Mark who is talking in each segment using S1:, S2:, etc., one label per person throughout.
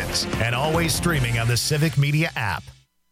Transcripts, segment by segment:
S1: podcasts and always streaming on the Civic Media app.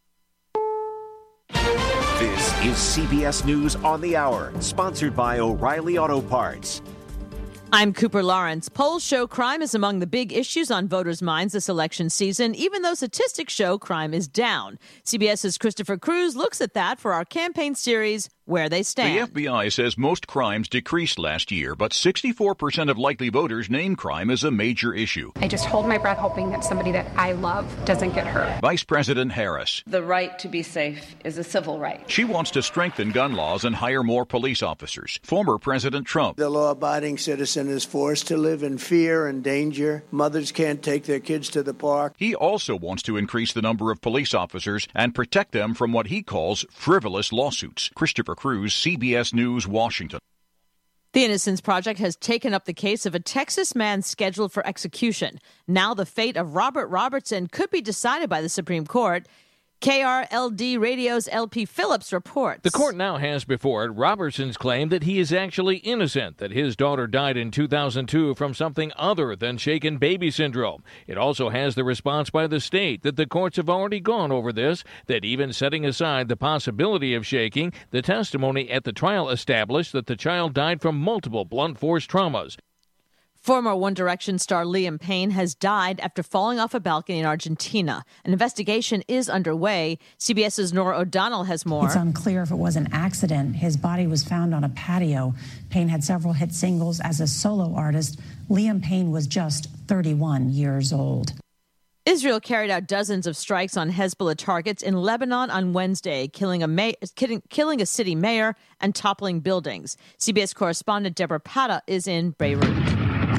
S2: This is CBS News on the Hour, sponsored by O'Reilly Auto Parts.
S3: I'm Cooper Lawrence. Polls show crime is among the big issues on voters' minds this election season, even though statistics show crime is down. CBS's Christopher Cruz looks at that for our campaign series, Where They Stand.
S4: The FBI says most crimes decreased last year, but 64% of likely voters name crime as a major issue.
S5: I just hold my breath hoping that somebody that I love doesn't get hurt.
S4: Vice President Harris.
S6: The right to be safe is a civil right.
S4: She wants to strengthen gun laws and hire more police officers. Former President Trump.
S7: The law-abiding citizen is forced to live in fear and danger. Mothers can't take their kids to the park.
S4: He also wants to increase the number of police officers and protect them from what he calls frivolous lawsuits. Christopher Cruz, CBS News, Washington.
S3: The Innocence Project has taken up the case of a Texas man scheduled for execution. Now the fate of Robert Robertson could be decided by the Supreme Court. KRLD Radio's LP Phillips reports.
S8: The court now has before it Robertson's claim that he is actually innocent, that his daughter died in 2002 from something other than shaken baby syndrome. It also has the response by the state that the courts have already gone over this, that even setting aside the possibility of shaking, the testimony at the trial established that the child died from multiple blunt force traumas.
S3: Former One Direction star Liam Payne has died after falling off a balcony in Argentina. An investigation is underway. CBS's Nora O'Donnell has more.
S9: It's unclear if it was an accident. His body was found on a patio. Payne had several hit singles as a solo artist. Liam Payne was just 31 years old.
S3: Israel carried out dozens of strikes on Hezbollah targets in Lebanon on Wednesday, killing a city mayor and toppling buildings. CBS correspondent Deborah Pata is in Beirut.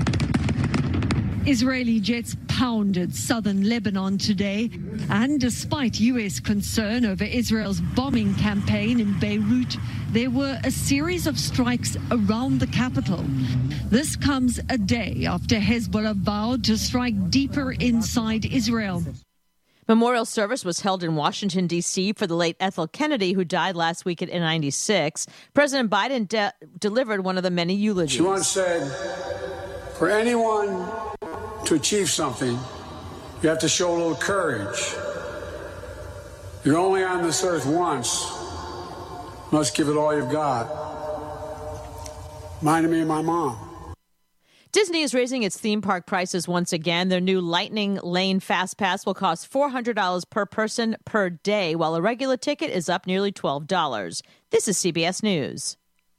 S10: Israeli jets pounded southern Lebanon today, and despite U.S. concern over Israel's bombing campaign in Beirut, there were a series of strikes around the capital. This comes a day after Hezbollah vowed to strike deeper inside Israel.
S3: Memorial service was held in Washington, D.C. for the late Ethel Kennedy, who died last week at 96. President Biden delivered one of the many eulogies.
S11: She once said, for anyone to achieve something, you have to show a little courage. You're only on this earth once. You must give it all you've got. Reminded me of my mom.
S3: Disney is raising its theme park prices once again. Their new Lightning Lane Fast Pass will cost $400 per person per day, while a regular ticket is up nearly $12. This is CBS News.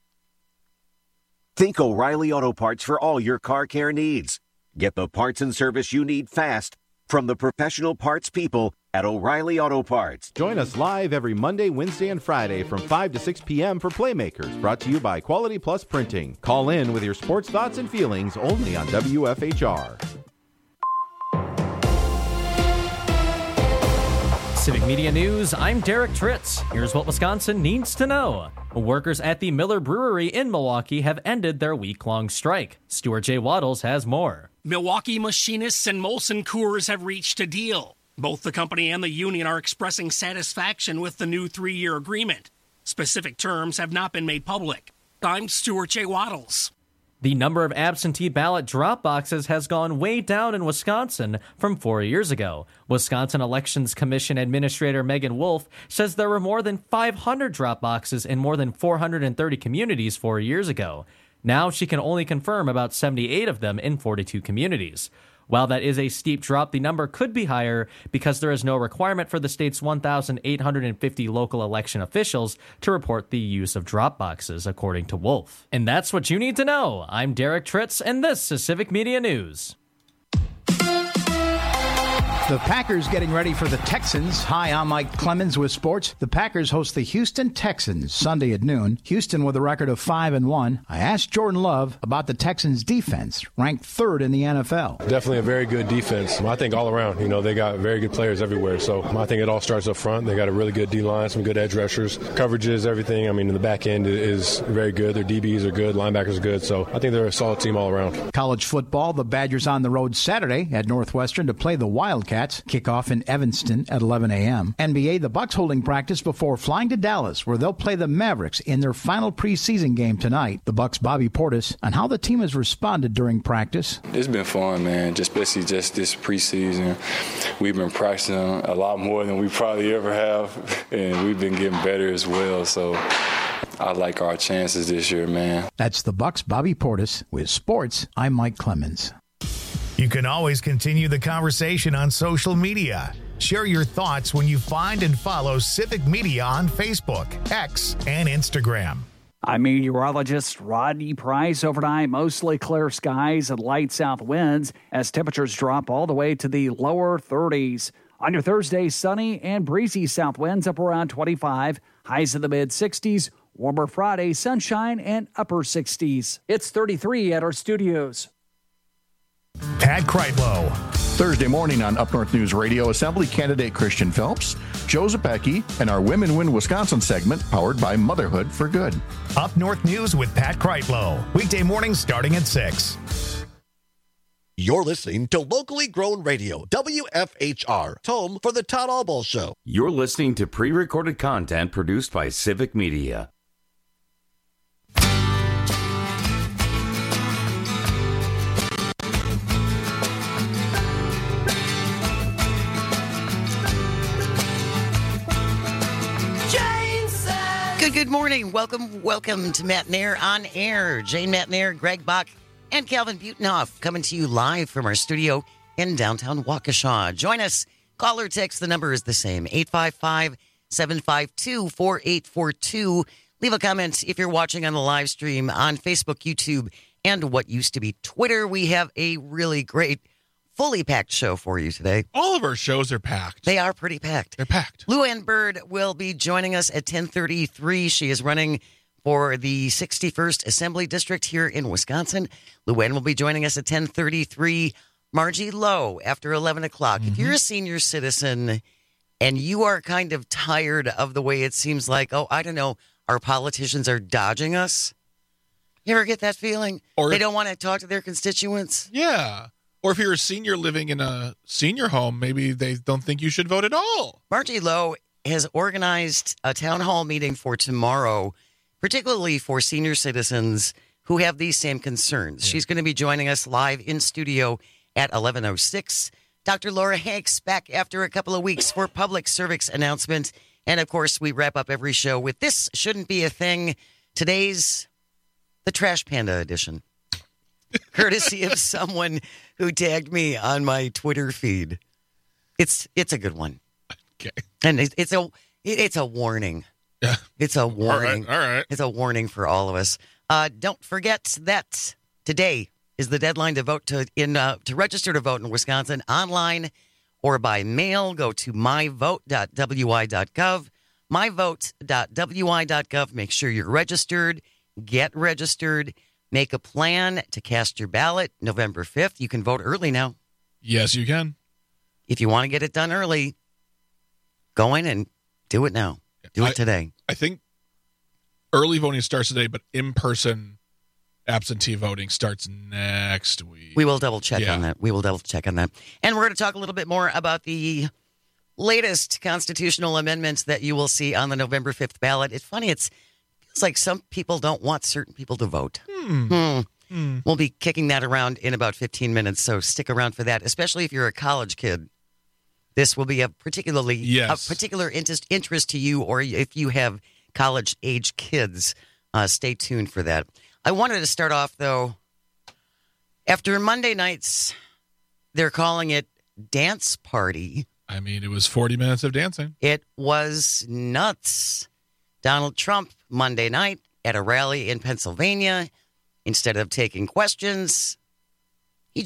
S2: Think O'Reilly Auto Parts for all your car care needs. Get the parts and service you need fast from the professional parts people at O'Reilly Auto Parts.
S12: Join us live every Monday, Wednesday, and Friday from 5 to 6 p.m. for Playmakers, brought to you by Quality Plus Printing. Call in with your sports thoughts and feelings only on WFHR.
S13: Civic Media News, I'm Derek Tritz. Here's what Wisconsin needs to know. Workers at the Miller Brewery in Milwaukee have ended their week-long strike. Stuart J. Waddles has more.
S14: Milwaukee Machinists and Molson Coors have reached a deal. Both the company and the union are expressing satisfaction with the new 3-year agreement. Specific terms have not been made public. I'm Stuart J. Waddles.
S13: The number of absentee ballot drop boxes has gone way down in Wisconsin from 4 years ago. Wisconsin Elections Commission Administrator Megan Wolf says there were more than 500 drop boxes in more than 430 communities 4 years ago. Now she can only confirm about 78 of them in 42 communities. While that is a steep drop, the number could be higher because there is no requirement for the state's 1,850 local election officials to report the use of drop boxes, according to Wolf. And that's what you need to know. I'm Derek Tritz, and this is Civic Media News.
S15: The Packers getting ready for the Texans. Hi, I'm Mike Clemens with sports. The Packers host the Houston Texans Sunday at noon. Houston with a record of 5-1. I asked Jordan Love about the Texans defense, ranked 3rd in the NFL.
S16: Definitely a very good defense. I think all around, they got very good players everywhere. So I think it all starts up front. They got a really good D-line, some good edge rushers. Coverages, everything. In the back end is very good. Their DBs are good. Linebackers are good. So I think they're a solid team all around.
S15: College football, the Badgers on the road Saturday at Northwestern to play the Wildcats. Wildcats. Kickoff in Evanston at 11 a.m. NBA, the Bucks holding practice before flying to Dallas, where they'll play the Mavericks in their final preseason game tonight. The Bucks' Bobby Portis on how the team has responded during practice.
S17: It's been fun, man, especially just this preseason. We've been practicing a lot more than we probably ever have, and we've been getting better as well, so I like our chances this year, man.
S15: That's the Bucks' Bobby Portis. With sports, I'm Mike Clemens.
S1: You can always continue the conversation on social media. Share your thoughts when you find and follow Civic Media on Facebook, X, and Instagram.
S18: I'm meteorologist Rodney Price. Overnight, mostly clear skies and light south winds as temperatures drop all the way to the lower 30s. On your Thursday, sunny and breezy south winds up around 25, highs in the mid-60s. Warmer Friday, sunshine and upper 60s. It's 33 at our studios.
S1: Pat Kreitlow.
S19: Thursday morning on Up North News Radio, Assembly candidate Christian Phelps, Joe Zepecki, and our Women Win Wisconsin segment powered by Motherhood for Good.
S1: Up North News with Pat Kreitlow. Weekday mornings starting at 6.
S20: You're listening to locally grown radio, WFHR, home for the Todd Albaugh Show.
S21: You're listening to pre-recorded content produced by Civic Media.
S22: Good morning. Welcome to Matt Nair on Air. Jane Matt Nair, Greg Bach, and Calvin Butenhoff coming to you live from our studio in downtown Waukesha. Join us. Call or text. The number is the same, 855-752-4842. Leave a comment if you're watching on the live stream on Facebook, YouTube, and what used to be Twitter. We have a really great fully packed show for you today.
S23: All of our shows are packed.
S22: They are pretty packed.
S23: They're packed.
S22: Luann Bird will be joining us at 10:33. She is running for the 61st Assembly District here in Wisconsin. Luann will be joining us at 10:33. Margie Lowe after 11 o'clock. If you're a senior citizen and you are kind of tired of the way it seems like, our politicians are dodging us. You ever get that feeling? Or they don't want to talk to their constituents?
S23: Yeah. Or if you're a senior living in a senior home, maybe they don't think you should vote at all.
S22: Margie Lowe has organized a town hall meeting for tomorrow, particularly for senior citizens who have these same concerns. Yeah. She's going to be joining us live in studio at 11:06. Dr. Laura Hanks back after a couple of weeks for public service announcement. And, of course, we wrap up every show with This Shouldn't Be a Thing. Today's the Trash Panda edition. Courtesy of someone who tagged me on my Twitter feed. It's a good one.
S23: Okay.
S22: And it's a warning.
S23: Yeah.
S22: It's a warning.
S23: All right.
S22: It's a warning for all of us. Don't forget that today is the deadline to vote to register to vote in Wisconsin online or by mail. Go to myvote.wi.gov. myvote.wi.gov. Make sure you're registered. Get registered. Make a plan to cast your ballot November 5th. You can vote early now.
S23: Yes, you can.
S22: If you want to get it done early, go in and do it now. Do it today.
S23: I think early voting starts today, but in-person absentee voting starts next week.
S22: We will double check on that. And we're going to talk a little bit more about the latest constitutional amendments that you will see on the November 5th ballot. It's funny. It's like some people don't want certain people to vote. We'll be kicking that around in about 15 minutes, so stick around for that, especially if you're a college kid. This will be a particular interest to you, or if you have college-age kids, stay tuned for that. I wanted to start off, though, after Monday nights, they're calling it Dance Party.
S23: I mean, it was 40 minutes of dancing.
S22: It was nuts. Donald Trump, Monday night at a rally in Pennsylvania, instead of taking questions, he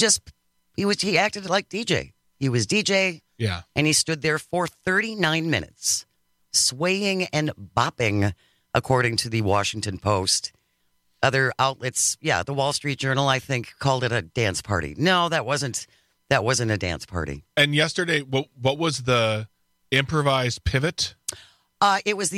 S22: acted like DJ. He was DJ.
S23: Yeah.
S22: And he stood there for 39 minutes, swaying and bopping, according to the Washington Post. Other outlets, the Wall Street Journal, I think, called it a dance party. No, that wasn't a dance party.
S23: And yesterday, what was the improvised pivot?
S22: It was the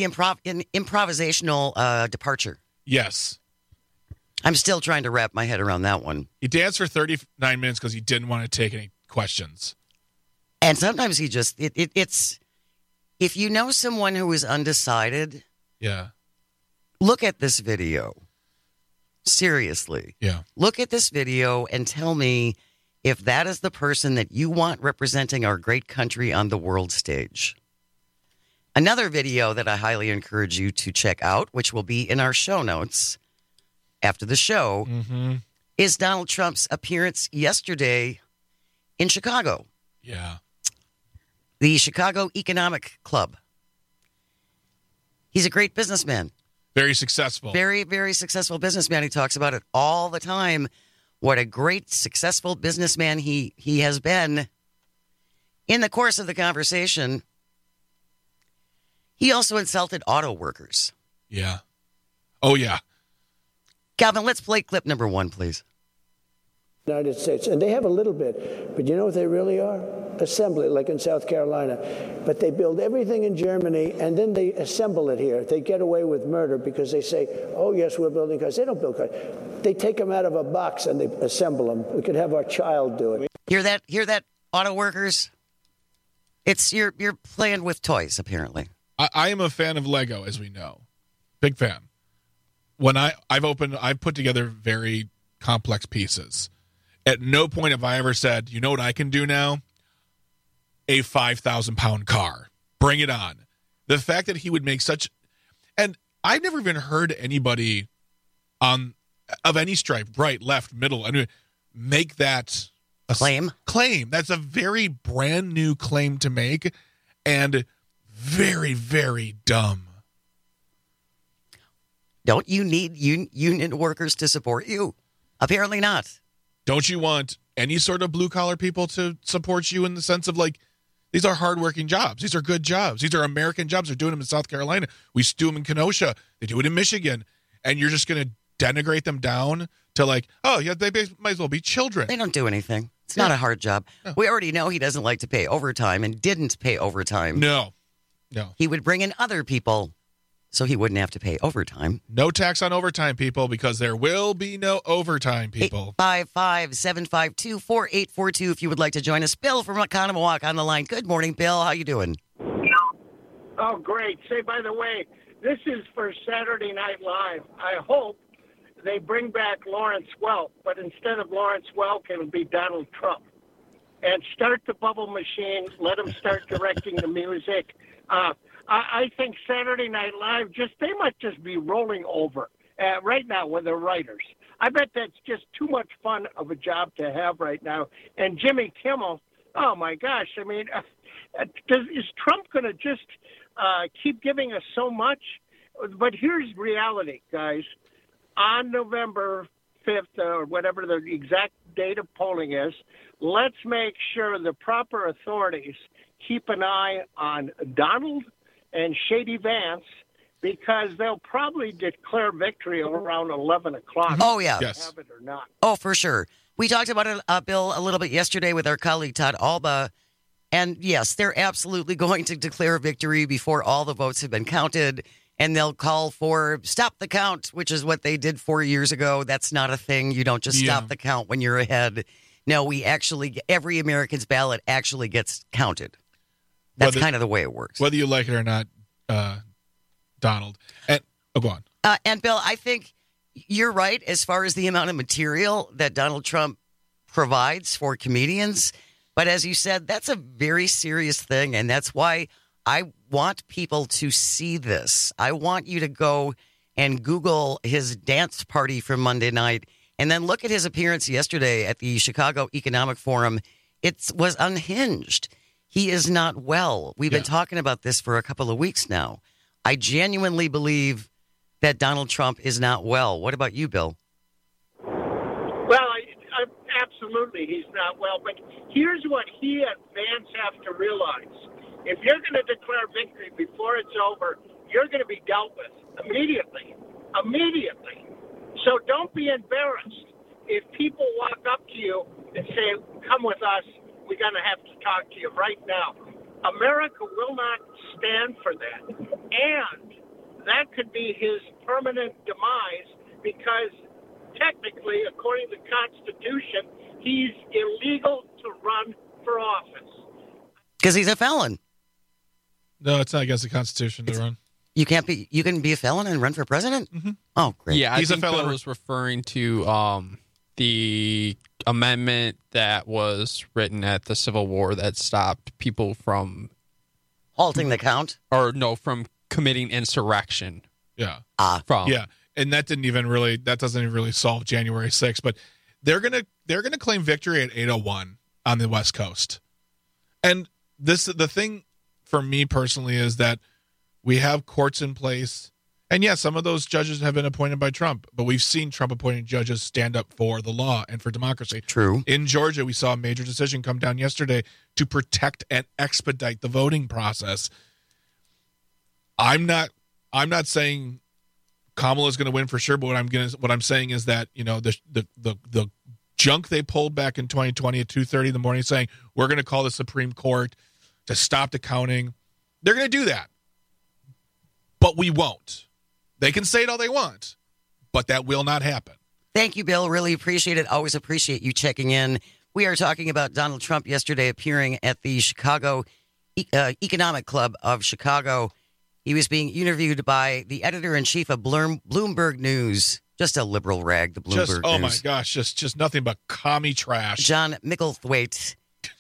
S22: improvisational departure.
S23: Yes.
S22: I'm still trying to wrap my head around that one.
S23: He danced for 39 minutes because he didn't want to take any questions.
S22: And sometimes he just, it's, if you know someone who is undecided,
S23: yeah,
S22: look at this video. Seriously.
S23: Yeah.
S22: Look at this video and tell me if that is the person that you want representing our great country on the world stage. Another video that I highly encourage you to check out, which will be in our show notes after the show, is Donald Trump's appearance yesterday in Chicago.
S23: Yeah.
S22: The Chicago Economic Club. He's a great businessman.
S23: Very successful.
S22: Very, very successful businessman. He talks about it all the time. What a great, successful businessman he has been. In the course of the conversation, he also insulted auto workers.
S23: Yeah. Oh, yeah.
S22: Calvin, let's play clip number 1, please.
S5: United States, and they have a little bit, but you know what they really are? Assembly, like in South Carolina. But they build everything in Germany, and then they assemble it here. They get away with murder because they say, oh, yes, we're building cars. They don't build cars. They take them out of a box and they assemble them. We could have our child do it.
S22: Hear that, auto workers? It's you're playing with toys, apparently.
S23: I am a fan of Lego, as we know. Big fan. When I've put together very complex pieces. At no point have I ever said, you know what I can do now? A 5,000-pound car. Bring it on. The fact that he would make such... And I've never even heard anybody of any stripe, right, left, middle, make that...
S22: Claim?
S23: Claim. That's a very brand new claim to make and very, very dumb.
S22: Don't you need union workers to support you? Apparently not.
S23: Don't you want any sort of blue-collar people to support you in the sense of, like, these are hardworking jobs. These are good jobs. These are American jobs. They're doing them in South Carolina. We do them in Kenosha. They do it in Michigan. And you're just going to denigrate them down to, like, oh, yeah, they might as well be children.
S22: They don't do anything. It's not a hard job. No. We already know he doesn't like to pay overtime and didn't pay overtime.
S23: No.
S22: He would bring in other people so he wouldn't have to pay overtime.
S23: No tax on overtime, people, because there will be no overtime, people.
S22: 855-752-4842 if you would like to join us. Bill from Oconomowoc on the line. Good morning, Bill. How you doing?
S6: Oh, great. Say, by the way, this is for Saturday Night Live. I hope they bring back Lawrence Welk, but instead of Lawrence Welk, it'll be Donald Trump. And start the bubble machine. Let him start directing the music. I think Saturday Night Live, they might just be rolling over right now with the writers. I bet that's just too much fun of a job to have right now. And Jimmy Kimmel, oh my gosh, I mean, is Trump going to just keep giving us so much? But here's reality, guys. On November 5th, or whatever the exact date of polling is, let's make sure the proper authorities keep an eye on Donald and Shady Vance, because they'll probably declare victory around 11 o'clock.
S22: Oh, yeah.
S6: Yes. Have it or not.
S22: Oh, for sure. We talked about it, Bill, a little bit yesterday with our colleague Todd Alba. And, yes, they're absolutely going to declare victory before all the votes have been counted. And they'll call for stop the count, which is what they did 4 years ago. That's not a thing. You don't just stop the count when you're ahead. No, every American's ballot actually gets counted. That's kind of the way it works.
S23: Whether you like it or not, Donald. And go on.
S22: And Bill, I think you're right as far as the amount of material that Donald Trump provides for comedians. But as you said, that's a very serious thing. And that's why I want people to see this. I want you to go and Google his dance party from Monday night and then look at his appearance yesterday at the Chicago Economic Forum. It was unhinged. He is not well. We've been talking about this for a couple of weeks now. I genuinely believe that Donald Trump is not well. What about you, Bill?
S6: Well, absolutely he's not well. But here's what he and Vance have to realize. If you're going to declare victory before it's over, you're going to be dealt with immediately. Immediately. So don't be embarrassed. If people walk up to you and say, come with us, we're going to have to talk to you right now. America will not stand for that. And that could be his permanent demise because technically, according to the Constitution, he's illegal to run for office.
S22: Because he's a felon.
S23: No, it's not against the Constitution to run.
S22: You can be a felon and run for president?
S23: Mm-hmm.
S22: Oh, great.
S4: Yeah, I think Bill was referring to the amendment that was written at the Civil War that stopped people from
S22: halting the count,
S4: from committing insurrection.
S23: Yeah.
S4: Yeah,
S23: and that doesn't even really solve January 6th. But they're gonna claim victory at 8:01 on the West Coast. And the thing for me personally is that we have courts in place. And yes, some of those judges have been appointed by Trump, but we've seen Trump-appointed judges stand up for the law and for democracy.
S22: True.
S23: In Georgia, we saw a major decision come down yesterday to protect and expedite the voting process. I'm not saying Kamala's going to win for sure, but what I'm saying is that the junk they pulled back in 2020 at 2:30 in the morning, saying we're going to call the Supreme Court to stop the counting, they're going to do that, but we won't. They can say it all they want, but that will not happen.
S22: Thank you, Bill. Really appreciate it. Always appreciate you checking in. We are talking about Donald Trump yesterday appearing at the Chicago Economic Club of Chicago. He was being interviewed by the editor-in-chief of Bloomberg News. Just a liberal rag, the Bloomberg News.
S23: Oh, my gosh, just nothing but commie trash.
S22: John Micklethwaite.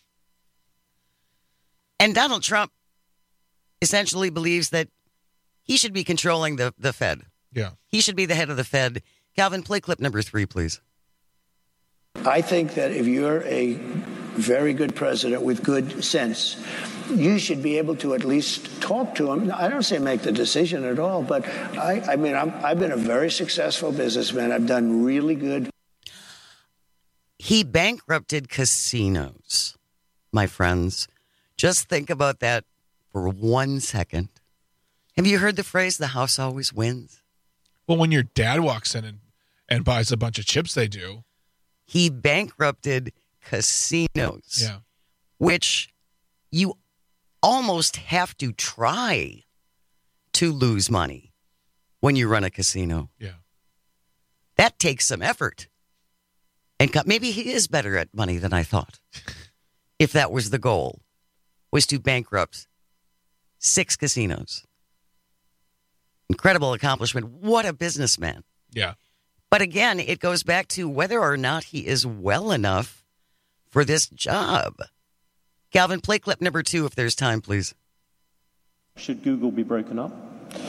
S22: And Donald Trump essentially believes that he should be controlling the Fed.
S23: Yeah.
S22: He should be the head of the Fed. Calvin, play clip number 3, please.
S5: I think that if you're a very good president with good sense, you should be able to at least talk to him. I don't say make the decision at all, but I've been a very successful businessman. I've done really good.
S22: He bankrupted casinos, my friends. Just think about that for 1 second. Have you heard the phrase, the house always wins?
S23: Well, when your dad walks in and buys a bunch of chips, they do.
S22: He bankrupted casinos,
S23: yeah,
S22: which you almost have to try to lose money when you run a casino.
S23: Yeah.
S22: That takes some effort. And maybe he is better at money than I thought. If that was the goal, was to bankrupt 6 casinos. Incredible accomplishment. What a businessman.
S23: Yeah.
S22: But again, it goes back to whether or not he is well enough for this job. Calvin, play clip number 2 if there's time, please.
S7: Should Google be broken up?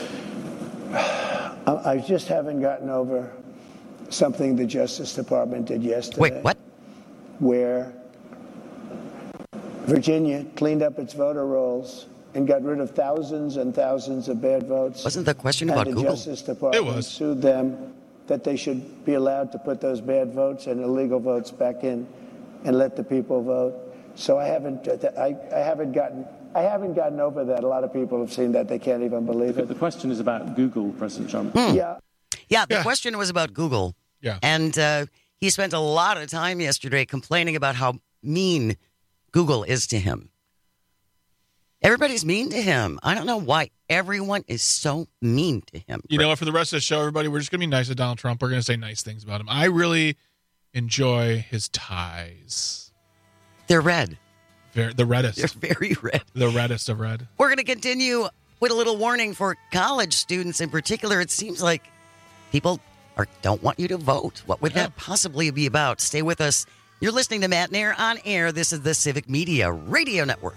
S5: I just haven't gotten over something the Justice Department did yesterday.
S22: Wait, what?
S5: Where Virginia cleaned up its voter rolls and got rid of thousands and thousands of bad votes.
S22: Wasn't the question about Google?
S5: And the Justice Department sued them that they should be allowed to put those bad votes and illegal votes back in and let the people vote. So I haven't gotten over that. A lot of people have seen that. They can't even believe it.
S7: The question is about Google, President Trump.
S22: Yeah, the question was about Google.
S23: Yeah.
S22: And he spent a lot of time yesterday complaining about how mean Google is to him. Everybody's mean to him. I don't know why everyone is so mean to him.
S23: You know what? For the rest of the show, everybody, we're just going to be nice to Donald Trump. We're going to say nice things about him. I really enjoy his ties.
S22: They're red.
S23: The reddest.
S22: They're very red.
S23: The reddest of red.
S22: We're going to continue with a little warning for college students in particular. It seems like people don't want you to vote. What would that possibly be about? Stay with us. You're listening to Matt Nair on air. This is the Civic Media Radio Network.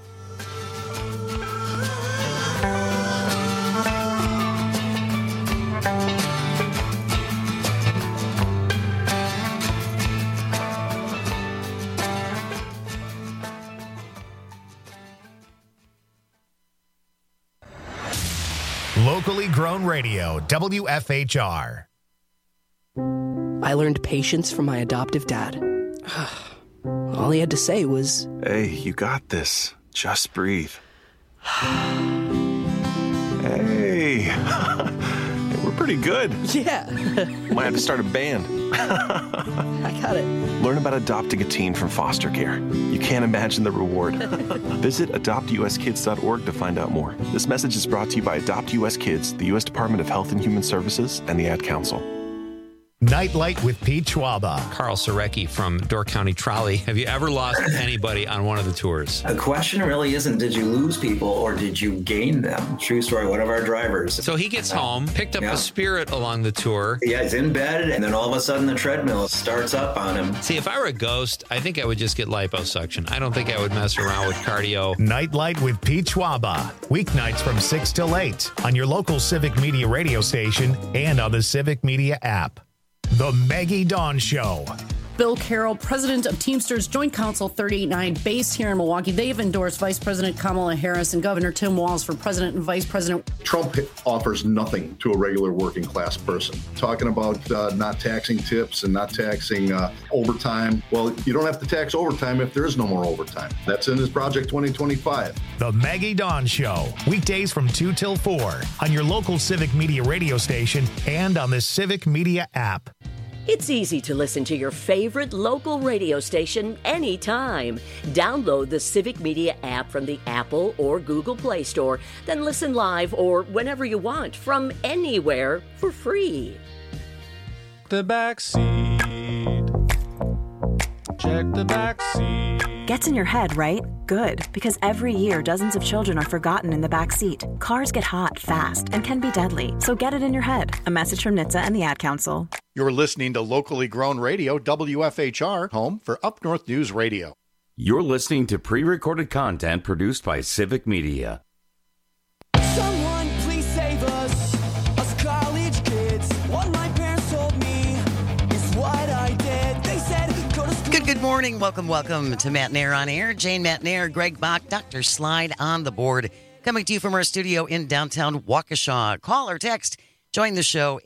S1: Locally grown radio, WFHR.
S8: I learned patience from my adoptive dad. All he had to say was,
S24: "Hey, you got this. Just breathe." Hey, we're pretty good.
S8: Yeah.
S24: Might have to start a band.
S8: I got it.
S24: Learn about adopting a teen from foster care. You can't imagine the reward. Visit adoptuskids.org to find out more. This message is brought to you by Adopt US Kids, the U.S. Department of Health and Human Services, and the Ad Council.
S1: Nightlight with Pete Schwaba.
S3: Carl Sorecki from Door County Trolley. Have you ever lost anybody on one of the tours?
S9: The question really isn't did you lose people or did you gain them? True story, one of our drivers.
S3: So he gets home, picked up a Spirit along the tour.
S9: Yeah, he's in bed, and then all of a sudden the treadmill starts up on him.
S3: See, if I were a ghost, I think I would just get liposuction. I don't think I would mess around with cardio.
S1: Nightlight with Pete Schwaba. Weeknights from 6 till 8 on your local Civic Media radio station and on the Civic Media app. The Maggie Dawn Show.
S10: Bill Carroll, president of Teamsters Joint Council 389, based here in Milwaukee. They've endorsed Vice President Kamala Harris and Governor Tim Walz for president and vice president.
S11: Trump offers nothing to a regular working class person. Talking about not taxing tips and not taxing overtime. Well, you don't have to tax overtime if there is no more overtime. That's in his Project 2025.
S1: The Maggie Dawn Show. Weekdays from 2 till 4 on your local Civic Media radio station and on the Civic Media app.
S25: It's easy to listen to your favorite local radio station anytime. Download the Civic Media app from the Apple or Google Play Store, then listen live or whenever you want from anywhere for free.
S26: The back seat. Check the back seat.
S27: Gets in your head, right? Good, because every year dozens of children are forgotten in the back seat. Cars get hot fast and can be deadly, so get it in your head. A message from NHTSA and the Ad Council.
S19: You're listening to locally grown radio, WFHR, home for Up North News Radio.
S21: You're listening to pre-recorded content produced by Civic Media.
S28: Someone please save us college kids. What my parents told me is what I did. They said go to school.
S22: Good morning. Welcome to Matt Nair on Air. Jane Matt Nair, Greg Bach, Dr. Slide on the board. Coming to you from our studio in downtown Waukesha. Call or text. Join the show,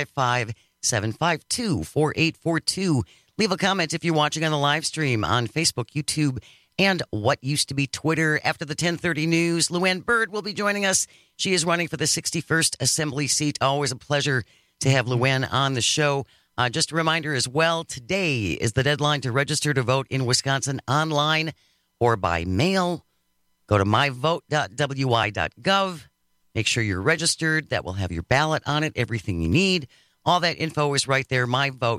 S22: 855-752-4842. Leave a comment if you're watching on the live stream on Facebook, YouTube, and what used to be Twitter. After the 10:30 news, Luann Bird will be joining us. She is running for the 61st Assembly seat. Always a pleasure to have Luann on the show. Just a reminder as well, today is the deadline to register to vote in Wisconsin online or by mail. Go to myvote.wi.gov. Make sure you're registered. That will have your ballot on it, everything you need. All that info is right there,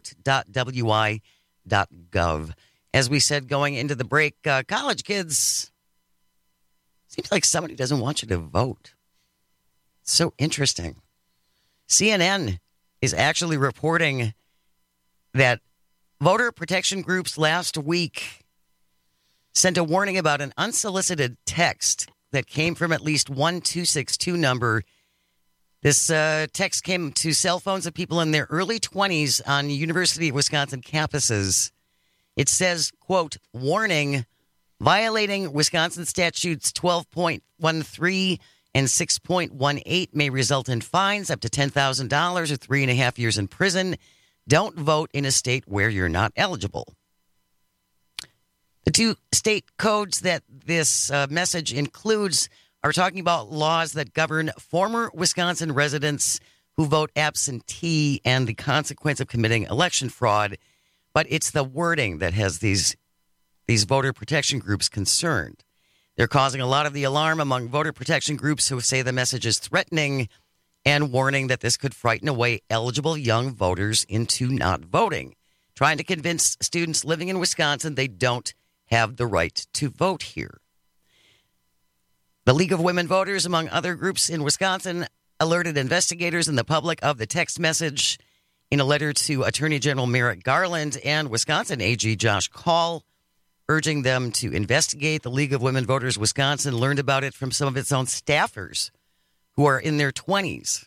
S22: myvote.wi.gov. As we said going into the break, college kids, seems like somebody doesn't want you to vote. So interesting. CNN is actually reporting that voter protection groups last week sent a warning about an unsolicited text that came from at least one 262 number. This text came to cell phones of people in their early 20s on University of Wisconsin campuses. It says, quote, warning, violating Wisconsin statutes 12.13 and 6.18 may result in fines up to $10,000 or 3.5 years in prison. Don't vote in a state where you're not eligible. The two state codes that this message includes are talking about laws that govern former Wisconsin residents who vote absentee and the consequence of committing election fraud. But it's the wording that has these voter protection groups concerned. They're causing a lot of the alarm among voter protection groups who say the message is threatening and warning that this could frighten away eligible young voters into not voting, trying to convince students living in Wisconsin they don't have the right to vote here. The League of Women Voters, among other groups in Wisconsin, alerted investigators and the public of the text message in a letter to Attorney General Merrick Garland and Wisconsin AG Josh Kaul, urging them to investigate. The League of Women Voters Wisconsin learned about it from some of its own staffers who are in their 20s.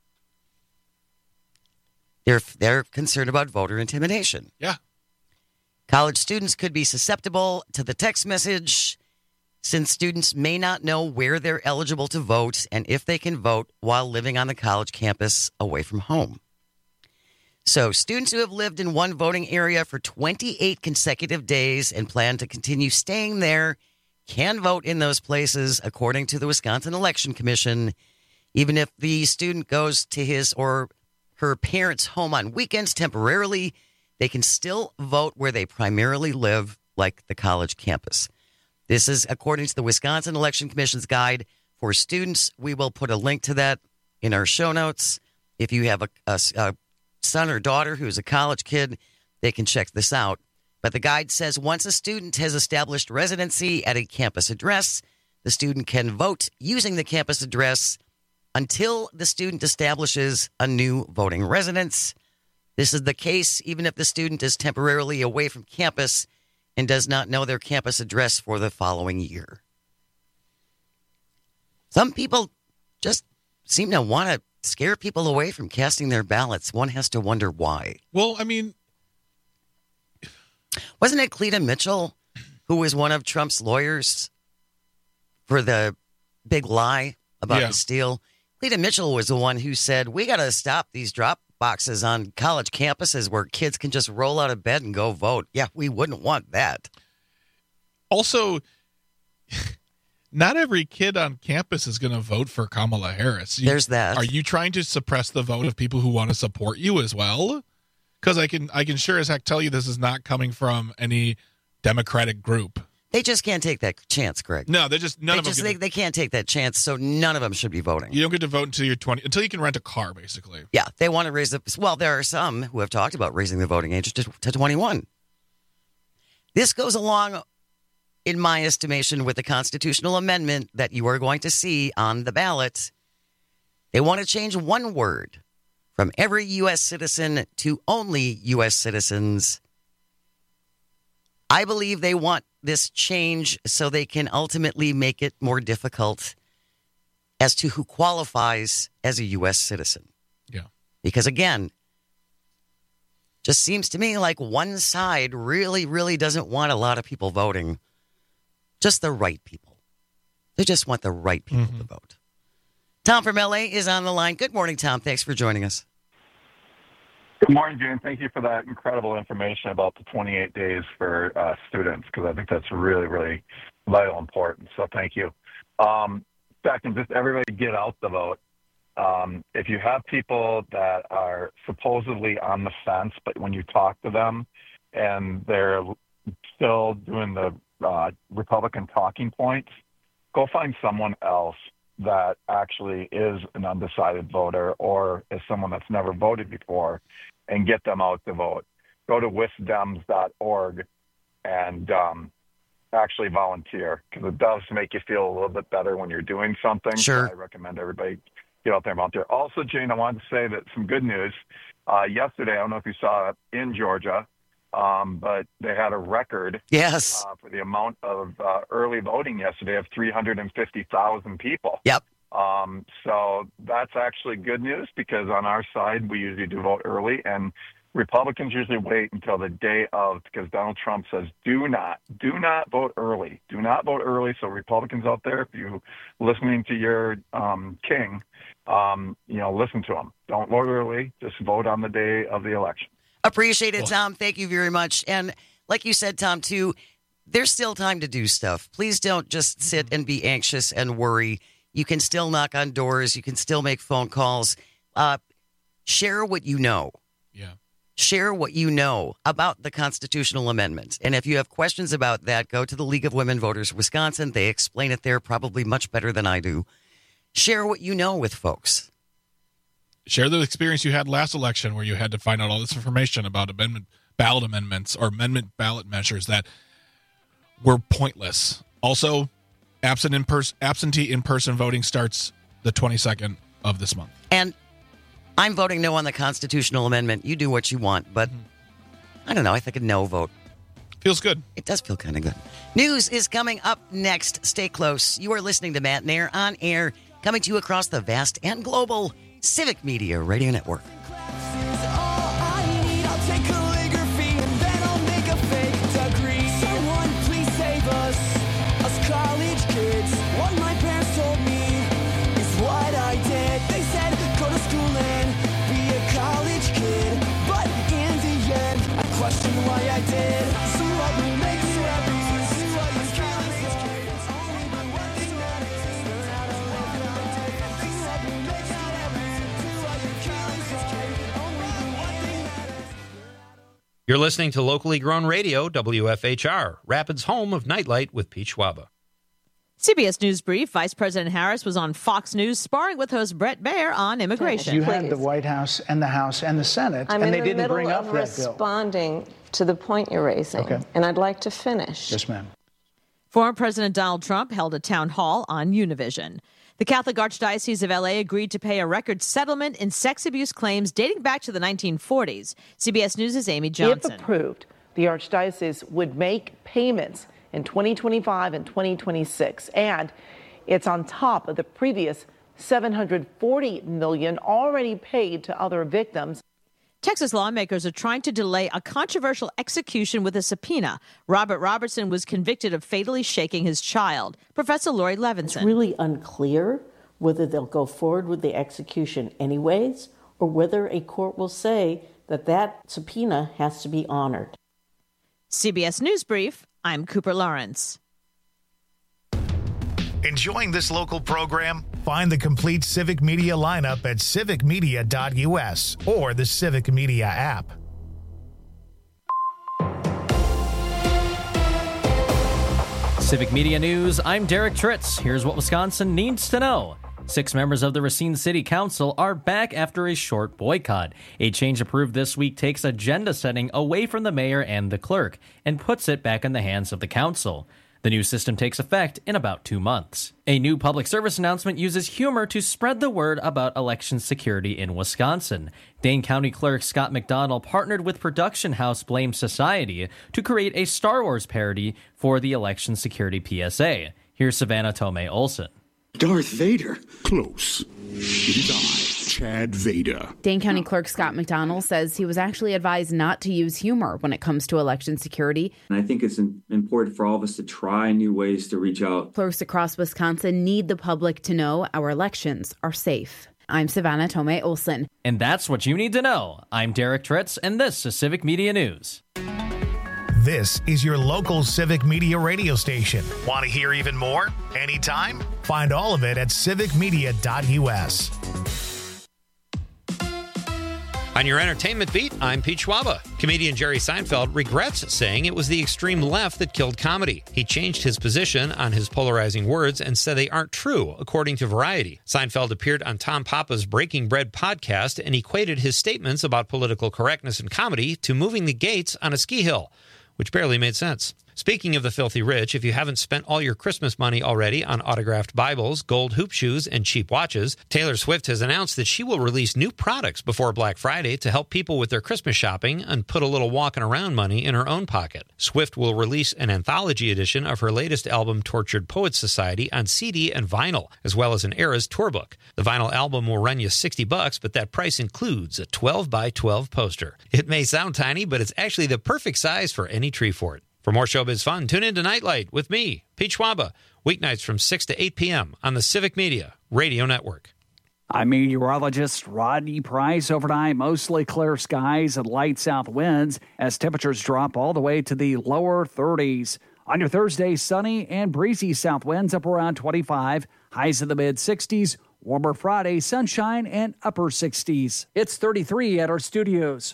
S22: They're concerned about voter intimidation.
S23: Yeah.
S22: College students could be susceptible to the text message since students may not know where they're eligible to vote and if they can vote while living on the college campus away from home. So students who have lived in one voting area for 28 consecutive days and plan to continue staying there can vote in those places, according to the Wisconsin Election Commission, even if the student goes to his or her parents' home on weekends temporarily. They can still vote where they primarily live, like the college campus. This is according to the Wisconsin Election Commission's guide for students. We will put a link to that in our show notes. If you have a son or daughter who's a college kid, they can check this out. But the guide says once a student has established residency at a campus address, the student can vote using the campus address until the student establishes a new voting residence. This is the case even if the student is temporarily away from campus and does not know their campus address for the following year. Some people just seem to want to scare people away from casting their ballots. One has to wonder why.
S23: Well, I mean,
S22: wasn't it Cleta Mitchell who was one of Trump's lawyers for the big lie about the steal? Cleta Mitchell was the one who said, we got to stop these drop boxes on college campuses where kids can just roll out of bed and go vote. Yeah, we wouldn't want that.
S23: Also, not every kid on campus is going to vote for Kamala Harris.
S22: There's that.
S23: Are you trying to suppress the vote of people who want to support you as well? Because I can sure as heck tell you this is not coming from any Democratic group.
S22: They just can't take that chance, Greg.
S23: No, they just none of them.
S22: They can't take that chance, so none of them should be voting.
S23: You don't get to vote until you're 20, until you can rent a car, basically.
S22: Yeah, they want to raise the. Well, there are some who have talked about raising the voting age to 21. This goes along, in my estimation, with the constitutional amendment that you are going to see on the ballot. They want to change one word from every U.S. citizen to only U.S. citizens. I believe they want this change so they can ultimately make it more difficult as to who qualifies as a U.S. citizen.
S23: Yeah.
S22: Because, again, just seems to me like one side really, really doesn't want a lot of people voting. Just the right people. They just want the right people to vote. Tom from L.A. is on the line. Good morning, Tom. Thanks for joining us.
S2: Good morning, June. Thank you for that incredible information about the 28 days for students, because I think that's really, really vital important. So thank you. Second, just everybody get out the vote. If you have people that are supposedly on the fence, but when you talk to them and they're still doing the Republican talking points, go find someone else that actually is an undecided voter or is someone that's never voted before, and get them out to vote. Go to wisdems.org and actually volunteer, because it does make you feel a little bit better when you're doing something.
S22: Sure.
S2: So I recommend everybody get out there and volunteer. Also, Jane, I wanted to say that some good news. Yesterday, I don't know if you saw it in Georgia, but they had a record for the amount of early voting yesterday of 350,000 people.
S22: Yep.
S2: So that's actually good news, because on our side, we usually do vote early, and Republicans usually wait until the day of, because Donald Trump says, do not vote early. Do not vote early. So Republicans out there, if you're listening to your king, listen to him. Don't vote early. Just vote on the day of the election.
S22: Appreciate it, Tom. Thank you very much. And like you said, Tom, too, there's still time to do stuff. Please don't just sit and be anxious and worry. You can still knock on doors. You can still make phone calls. Share what you know.
S23: Yeah.
S22: Share what you know about the constitutional amendment. And if you have questions about that, go to the League of Women Voters of Wisconsin. They explain it there probably much better than I do. Share what you know with folks.
S23: Share the experience you had last election where you had to find out all this information about ballot amendments or amendment ballot measures that were pointless. Also, absentee in-person voting starts the 22nd of this month.
S22: And I'm voting no on the constitutional amendment. You do what you want, but I don't know. I think a no vote
S23: feels good.
S22: It does feel kind of good. News is coming up next. Stay close. You are listening to Matt Nair on air, coming to you across the vast and global Civic Media Radio Network.
S28: Why I did. So what will make you happy?
S3: You're listening to locally grown radio, WFHR, Rapids' home of Nightlight with Pete Schwaba.
S12: CBS News Brief, Vice President Harris was on Fox News sparring with host Brett Baer on immigration.
S13: You had the White House and the House and the Senate,
S14: and they didn't bring up that bill. I'm in the middle of responding to the point you're raising, and I'd like to finish.
S13: Yes, ma'am.
S12: Former President Donald Trump held a town hall on Univision. The Catholic Archdiocese of L.A. agreed to pay a record settlement in sex abuse claims dating back to the 1940s. CBS News' Amy Johnson.
S15: If approved, the Archdiocese would make payments in 2025 and 2026, and it's on top of the previous $740 million already paid to other victims.
S12: Texas lawmakers are trying to delay a controversial execution with a subpoena. Robert Robertson was convicted of fatally shaking his child. Professor Lori Levinson.
S16: It's really unclear whether they'll go forward with the execution anyways, or whether a court will say that that subpoena has to be honored.
S12: CBS News Brief, I'm Cooper Lawrence.
S1: Enjoying this local program? Find the complete Civic Media lineup at civicmedia.us or the Civic Media app.
S17: Civic Media News, I'm Derek Tritz. Here's what Wisconsin needs to know. 6 members of the Racine City Council are back after a short boycott. A change approved this week takes agenda setting away from the mayor and the clerk and puts it back in the hands of the council. The new system takes effect in about 2 months. A new public service announcement uses humor to spread the word about election security in Wisconsin. Dane County Clerk Scott McDonald partnered with production house Blame Society to create a Star Wars parody for the election security PSA. Here's Savannah Tomei Olson.
S18: Darth Vader. Close. It is I, Chad Vader.
S20: Dane County Clerk Scott McDonald says he was actually advised not to use humor when it comes to election security.
S29: And I think it's important for all of us to try new ways to reach out.
S20: Clerks across Wisconsin need the public to know our elections are safe. I'm Savannah Tomei Olson.
S17: And that's what you need to know. I'm Derek Tritz, and this is Civic Media News.
S1: This is your local Civic Media radio station. Want to hear even more? Anytime? Find all of it at civicmedia.us.
S3: On your entertainment beat, I'm Pete Schwaba. Comedian Jerry Seinfeld regrets saying it was the extreme left that killed comedy. He changed his position on his polarizing words and said they aren't true, according to Variety. Seinfeld appeared on Tom Papa's Breaking Bread podcast and equated his statements about political correctness in comedy to moving the gates on a ski hill, which barely made sense. Speaking of the filthy rich, if you haven't spent all your Christmas money already on autographed Bibles, gold hoop shoes, and cheap watches, Taylor Swift has announced that she will release new products before Black Friday to help people with their Christmas shopping and put a little walking around money in her own pocket. Swift will release an anthology edition of her latest album, Tortured Poets Society, on CD and vinyl, as well as an Eras tour book. The vinyl album will run you $60, but that price includes a 12x12 poster. It may sound tiny, but it's actually the perfect size for any tree fort. For more showbiz fun, tune in to Nightlight with me, Pete Schwaba, weeknights from 6 to 8 p.m. on the Civic Media Radio Network.
S30: I'm meteorologist Rodney Price. Overnight, mostly clear skies and light south winds as temperatures drop all the way to the lower 30s. On your Thursday, sunny and breezy south winds up around 25, highs in the mid-60s. Warmer Friday, sunshine and upper 60s. It's 33 at our studios.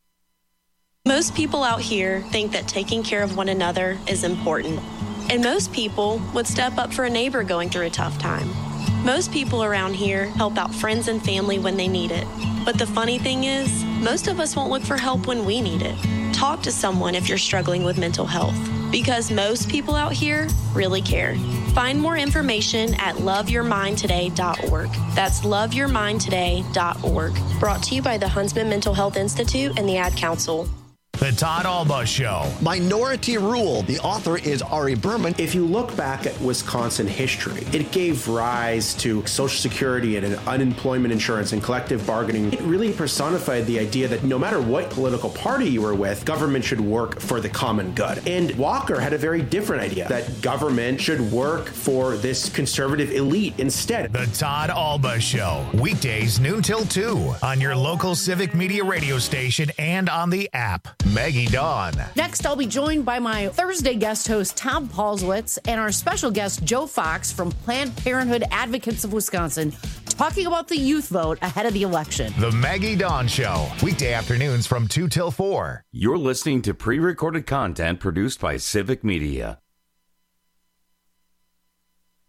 S31: Most people out here think that taking care of one another is important. And most people would step up for a neighbor going through a tough time. Most people around here help out friends and family when they need it. But the funny thing is, most of us won't look for help when we need it. Talk to someone if you're struggling with mental health, because most people out here really care. Find more information at loveyourmindtoday.org. That's loveyourmindtoday.org. Brought to you by the Huntsman Mental Health Institute and the Ad Council.
S1: The Todd Alba Show.
S32: Minority Rule. The author is Ari Berman.
S33: If you look back at Wisconsin history, it gave rise to Social Security and unemployment insurance and collective bargaining. It really personified the idea that no matter what political party you were with, government should work for the common good. And Walker had a very different idea, that government should work for this conservative elite instead.
S1: The Todd Alba Show. Weekdays noon till 2 on your local Civic Media radio station and on the app. Maggie Dawn.
S10: Next, I'll be joined by my Thursday guest host, Tom Paulswitz, and our special guest, Joe Fox from Planned Parenthood Advocates of Wisconsin, talking about the youth vote ahead of the election.
S1: The Maggie Dawn Show. Weekday afternoons from 2 till 4.
S21: You're listening to pre-recorded content produced by Civic Media.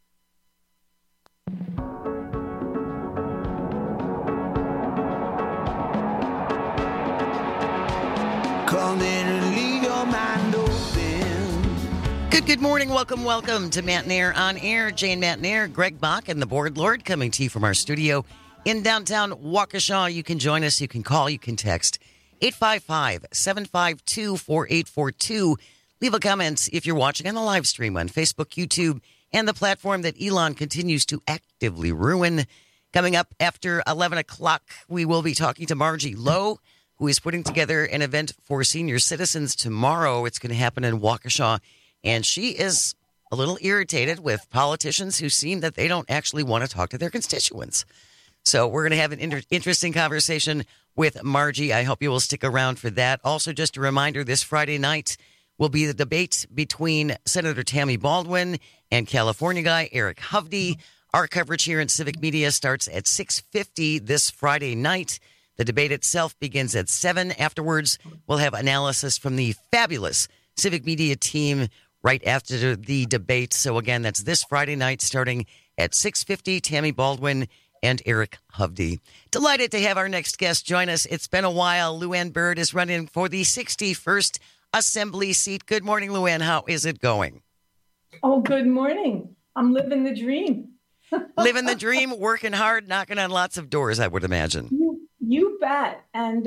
S22: Good morning. Welcome to Matt Nair on Air. Jane Matt Nair, Greg Bach, and the Board Lord coming to you from our studio in downtown Waukesha. You can join us. You can call. You can text 855-752-4842. Leave a comment if you're watching on the live stream on Facebook, YouTube, and the platform that Elon continues to actively ruin. Coming up after 11 o'clock, we will be talking to Margie Lowe, who is putting together an event for senior citizens tomorrow. It's going to happen in Waukesha. And she is a little irritated with politicians who seem that they don't actually want to talk to their constituents. So we're going to have an interesting conversation with Margie. I hope you will stick around for that. Also, just a reminder, this Friday night will be the debate between Senator Tammy Baldwin and California guy Eric Hovde. Our coverage here in Civic Media starts at 6:50 this Friday night. The debate itself begins at 7. Afterwards, we'll have analysis from the fabulous Civic Media team right after the debate. So again, that's this Friday night starting at 6:50, Tammy Baldwin and Eric Hovde. Delighted to have our next guest join us. It's been a while. Luann Byrd is running for the 61st Assembly seat. Good morning, Luann. How is it going?
S2: Oh, good morning. I'm living the dream.
S22: Living the dream, working hard, knocking on lots of doors, I would imagine.
S2: You bet. And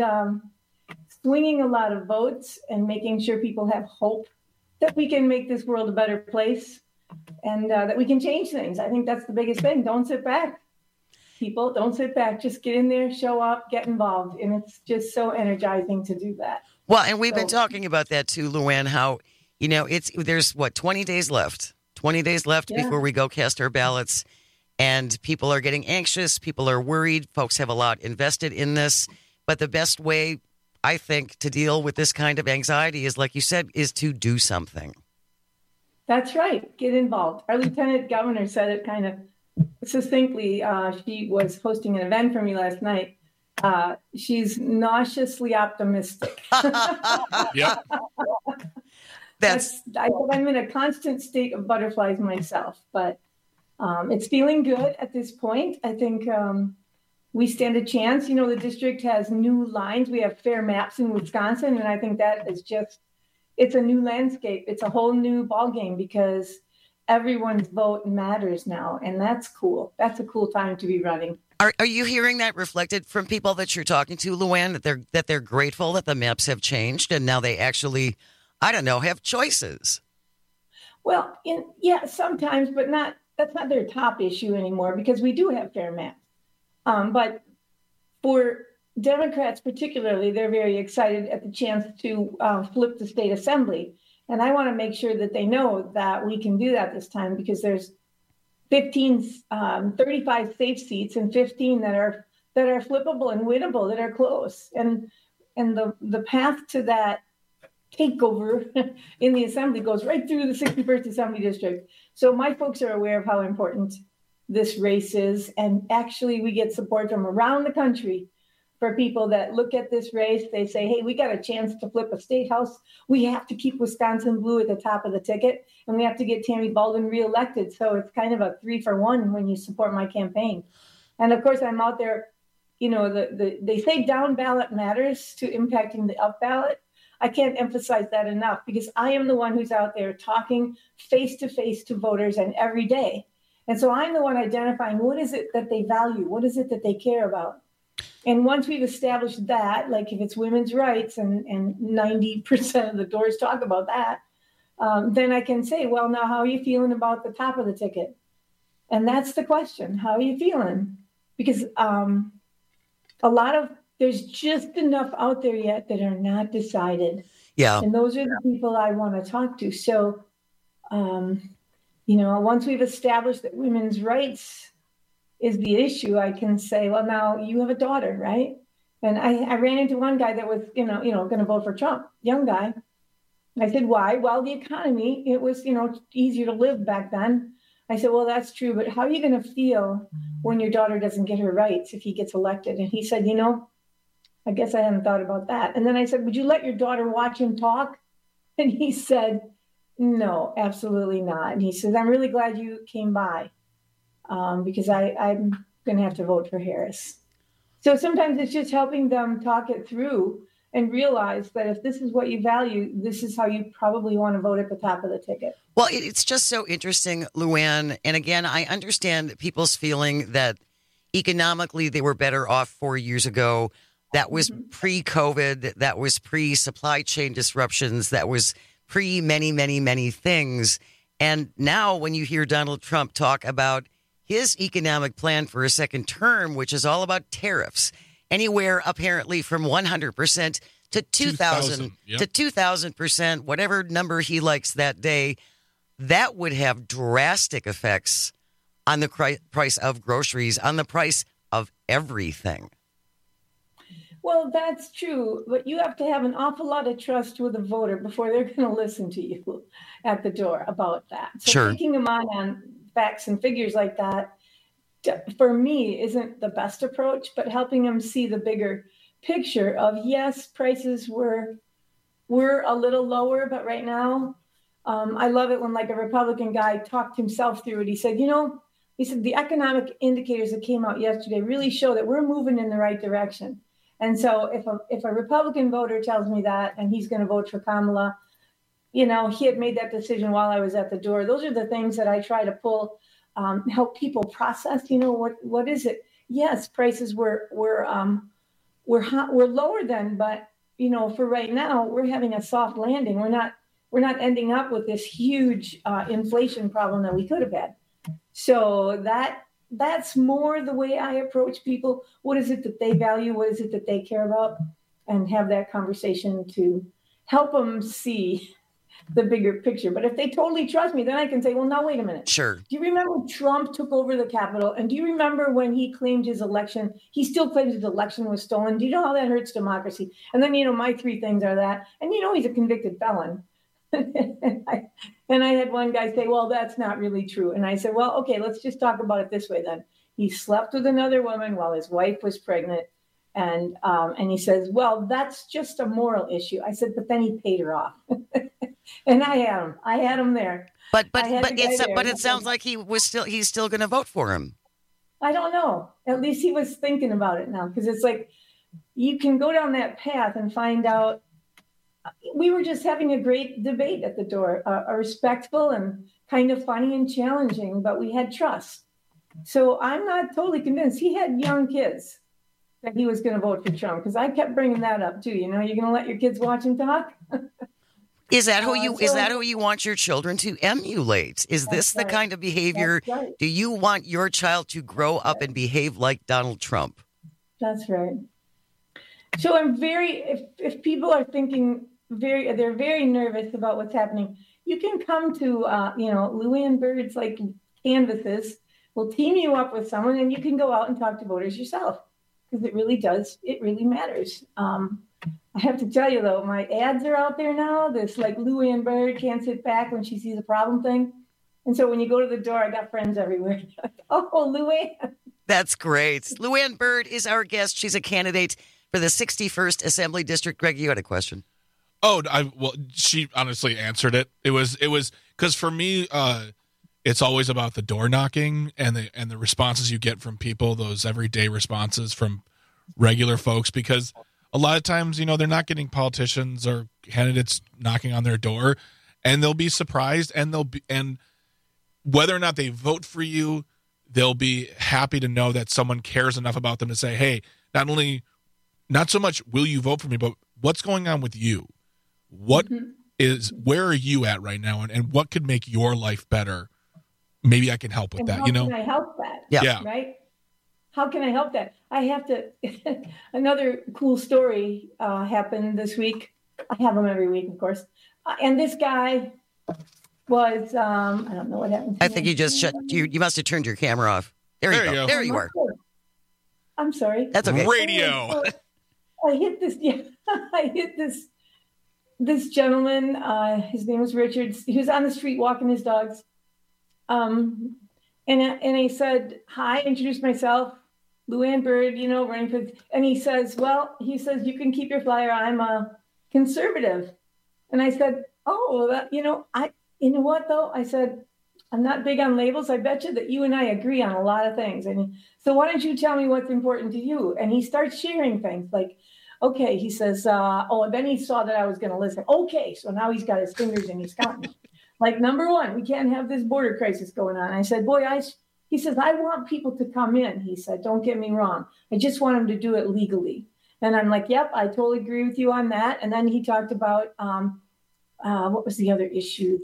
S2: swinging a lot of votes and making sure people have hope that we can make this world a better place and that we can change things. I think that's the biggest thing. Don't sit back. People, don't sit back. Just get in there, show up, get involved. And it's just so energizing to do that.
S22: Well, and we've been talking about that too, Luann, how, there's 20 days left. 20 days left before we go cast our ballots. And people are getting anxious. People are worried. Folks have a lot invested in this. But the best way, I think, to deal with this kind of anxiety is, like you said, is to do something.
S2: That's right. Get involved. Our lieutenant governor said it kind of succinctly. She was hosting an event for me last night. She's nauseously optimistic.
S22: Yep.
S2: I'm in a constant state of butterflies myself, but it's feeling good at this point. I think we stand a chance. The district has new lines. We have fair maps in Wisconsin, and I think that is it's a new landscape. It's a whole new ballgame because everyone's vote matters now, and that's cool. That's a cool time to be running.
S22: Are you hearing that reflected from people that you're talking to, Luann, that they're grateful that the maps have changed and now they actually, have choices?
S2: Well, sometimes, but that's not their top issue anymore because we do have fair maps. But for Democrats particularly, they're very excited at the chance to flip the state assembly. And I want to make sure that they know that we can do that this time because there's 35 safe seats and 15 that are flippable and winnable, that are close. And the path to that takeover in the assembly goes right through the 61st Assembly District. So my folks are aware of how important this race is. And actually, we get support from around the country for people that look at this race. They say, hey, we got a chance to flip a state house. We have to keep Wisconsin blue at the top of the ticket. And we have to get Tammy Baldwin reelected. So it's kind of a 3-for-1 when you support my campaign. And of course, I'm out there, they say down ballot matters to impacting the up ballot. I can't emphasize that enough because I am the one who's out there talking face-to-face to voters and every day. And so I'm the one identifying what is it that they value? What is it that they care about? And once we've established that, like if it's women's rights and 90% of the doors talk about that, then I can say, well, now how are you feeling about the top of the ticket? And that's the question. How are you feeling? Because there's just enough out there yet that are not decided.
S22: Yeah.
S2: And those are the people I want to talk to. So, once we've established that women's rights is the issue, I can say, well, now you have a daughter, right? And I ran into one guy that was, going to vote for Trump, young guy. I said, why? Well, the economy, it was, easier to live back then. I said, well, that's true. But how are you going to feel when your daughter doesn't get her rights if he gets elected? And he said, I guess I hadn't thought about that. And then I said, would you let your daughter watch him talk? And he said, no, absolutely not. And he says, I'm really glad you came by because I'm going to have to vote for Harris. So sometimes it's just helping them talk it through and realize that if this is what you value, this is how you probably want to vote at the top of the ticket.
S22: Well, it's just so interesting, Luann. And again, I understand people's feeling that economically they were better off 4 years ago. That was pre-COVID. That was pre-supply chain disruptions. That was pre-many, many, many things. And now when you hear Donald Trump talk about his economic plan for a second term, which is all about tariffs, anywhere apparently from 100% to 2,000 to 2,000%, whatever number he likes that day, that would have drastic effects on the price of groceries, on the price of everything.
S2: Well, that's true, but you have to have an awful lot of trust with a voter before they're going to listen to you at the door about that. So taking them on facts and figures like that, for me, isn't the best approach, but helping them see the bigger picture of, yes, prices were a little lower, but right now, I love it when like a Republican guy talked himself through it. He said, the economic indicators that came out yesterday really show that we're moving in the right direction. And so if a Republican voter tells me that and he's going to vote for Kamala, he had made that decision while I was at the door. Those are the things that I try to pull, help people process. What is it? Yes, prices were lower then, but for right now, we're having a soft landing. We're not ending up with this huge inflation problem that we could have had. So that's more the way I approach people. What is it that they value? What is it that they care about? And have that conversation to help them see the bigger picture. But if they totally trust me, then I can say, well, now, wait a minute.
S22: Sure.
S2: Do you remember Trump took over the Capitol? And do you remember when he claimed his election? He still claims his election was stolen. Do you know how that hurts democracy? And then, my 3 things are that. And, he's a convicted felon. And I had one guy say, well, that's not really true. And I said, well, okay, let's just talk about it this way then. He slept with another woman while his wife was pregnant. And he says, well, that's just a moral issue. I said, but then he paid her off. And I had him there.
S22: But it sounds like he's still going to vote for him.
S2: I don't know. At least he was thinking about it now, because it's like you can go down that path and find out. We were just having a great debate at the door, a respectful and kind of funny and challenging, but we had trust. So I'm not totally convinced. He had young kids that he was going to vote for Trump, because I kept bringing that up too. You're going to let your kids watch him talk?
S22: Is that who you want your children to emulate? Is this the kind of behavior? Right. Do you want your child to grow up and behave like Donald Trump?
S2: That's right. So I'm if people are thinking they're very nervous about what's happening, you can come to, Luann Byrd's like canvases. We'll team you up with someone and you can go out and talk to voters yourself, because it really matters. I have to tell you though, my ads are out there now. This like Luann Byrd can't sit back when she sees a problem thing. And so when you go to the door, I got friends everywhere. Oh, Luann.
S22: That's great. Luann Byrd is our guest. She's a candidate for the 61st Assembly District. Greg, you had a question.
S4: Oh, she honestly answered it. It was because for me, it's always about the door knocking and the responses you get from people, those everyday responses from regular folks, because a lot of times, they're not getting politicians or candidates knocking on their door, and they'll be surprised, and whether or not they vote for you, they'll be happy to know that someone cares enough about them to say, hey, not so much will you vote for me, but what's going on with you? Where are you at right now? And what could make your life better? Maybe I can help with that,
S2: How can I help that?
S22: Yeah.
S2: Right? How can I help that? I have to, another cool story happened this week. I have them every week, of course. And this guy was, I don't know what happened.
S22: I think you just you must have turned your camera off. There you go. There you are.
S2: I'm sorry.
S22: That's okay.
S4: Radio.
S2: I hit this gentleman. His name was Richard. He was on the street walking his dogs. And I said, hi, introduced myself, Luann Byrd, running for, and he says, you can keep your flyer. I'm a conservative. And I said, you know what though? I said, I'm not big on labels. I bet you that you and I agree on a lot of things. And so why don't you tell me what's important to you? And he starts sharing things like, okay, he says, and then he saw that I was going to listen. Okay, so now he's got his fingers and he's counting. Like, number one, we can't have this border crisis going on. I said, he says, I want people to come in. He said, don't get me wrong. I just want them to do it legally. And I'm like, yep, I totally agree with you on that. And then he talked about, what was the other issue?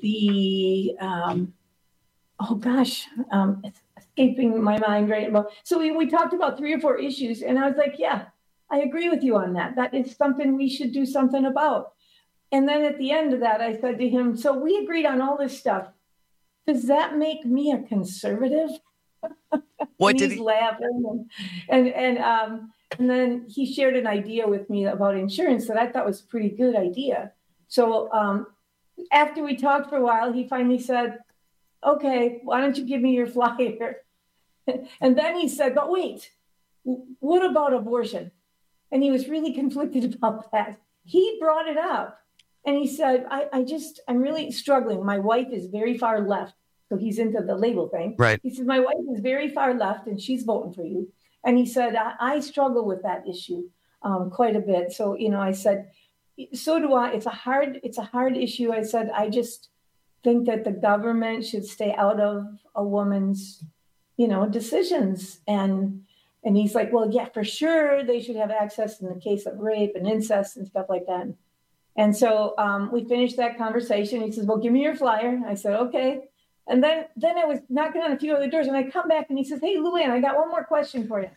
S2: It's escaping my mind right now. So we talked about 3 or 4 issues, and I was like, yeah, I agree with you on that. That is something we should do something about. And then at the end of that, I said to him, so we agreed on all this stuff. Does that make me a conservative?
S22: What did he
S2: laughing? And then he shared an idea with me about insurance that I thought was a pretty good idea. So after we talked for a while, he finally said, okay, why don't you give me your flyer? And then he said, but wait, what about abortion? And he was really conflicted about that. He brought it up and he said, I'm really struggling. My wife is very far left. So he's into the label thing.
S22: Right.
S2: He said, my wife is very far left and she's voting for you. And he said, I struggle with that issue quite a bit. So, I said, so do I. It's a hard issue. I said, I just think that the government should stay out of a woman's, decisions. And he's like, well, yeah, for sure. They should have access in the case of rape and incest and stuff like that. And so we finished that conversation. He says, well, give me your flyer. I said, okay. And then I was knocking on a few other doors, and I come back and he says, hey, Luann, I got one more question for you.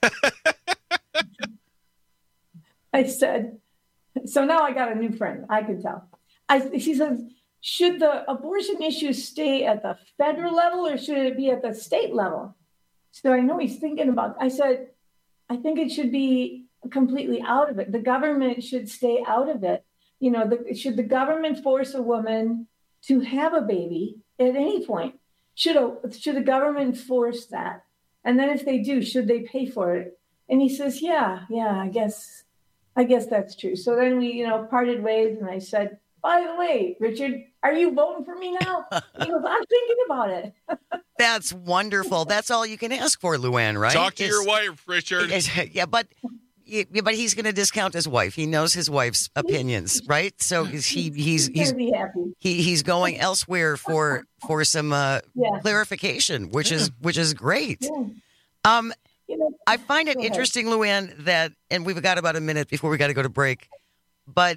S2: I said, so now I got a new friend. I can tell. She says, should the abortion issue stay at the federal level or should it be at the state level? So I know he's thinking about, I said, I think it should be completely out of it. The government should stay out of it. Should the government force a woman to have a baby at any point? Should the government force that? And then if they do, should they pay for it? And he says, yeah, I guess that's true. So then we, parted ways, and I said, by the way, Richard, are you voting for me now? He goes, I'm thinking about it.
S22: That's wonderful. That's all you can ask for, Luann, right?
S4: Talk to your wife, Richard.
S22: Yeah, but he's going to discount his wife. He knows his wife's opinions, right? So he's
S2: going to be happy.
S22: He's going elsewhere for some clarification, which is great.
S2: Yeah.
S22: I find it interesting, Luann, that, and we've got about a minute before we got to go to break, but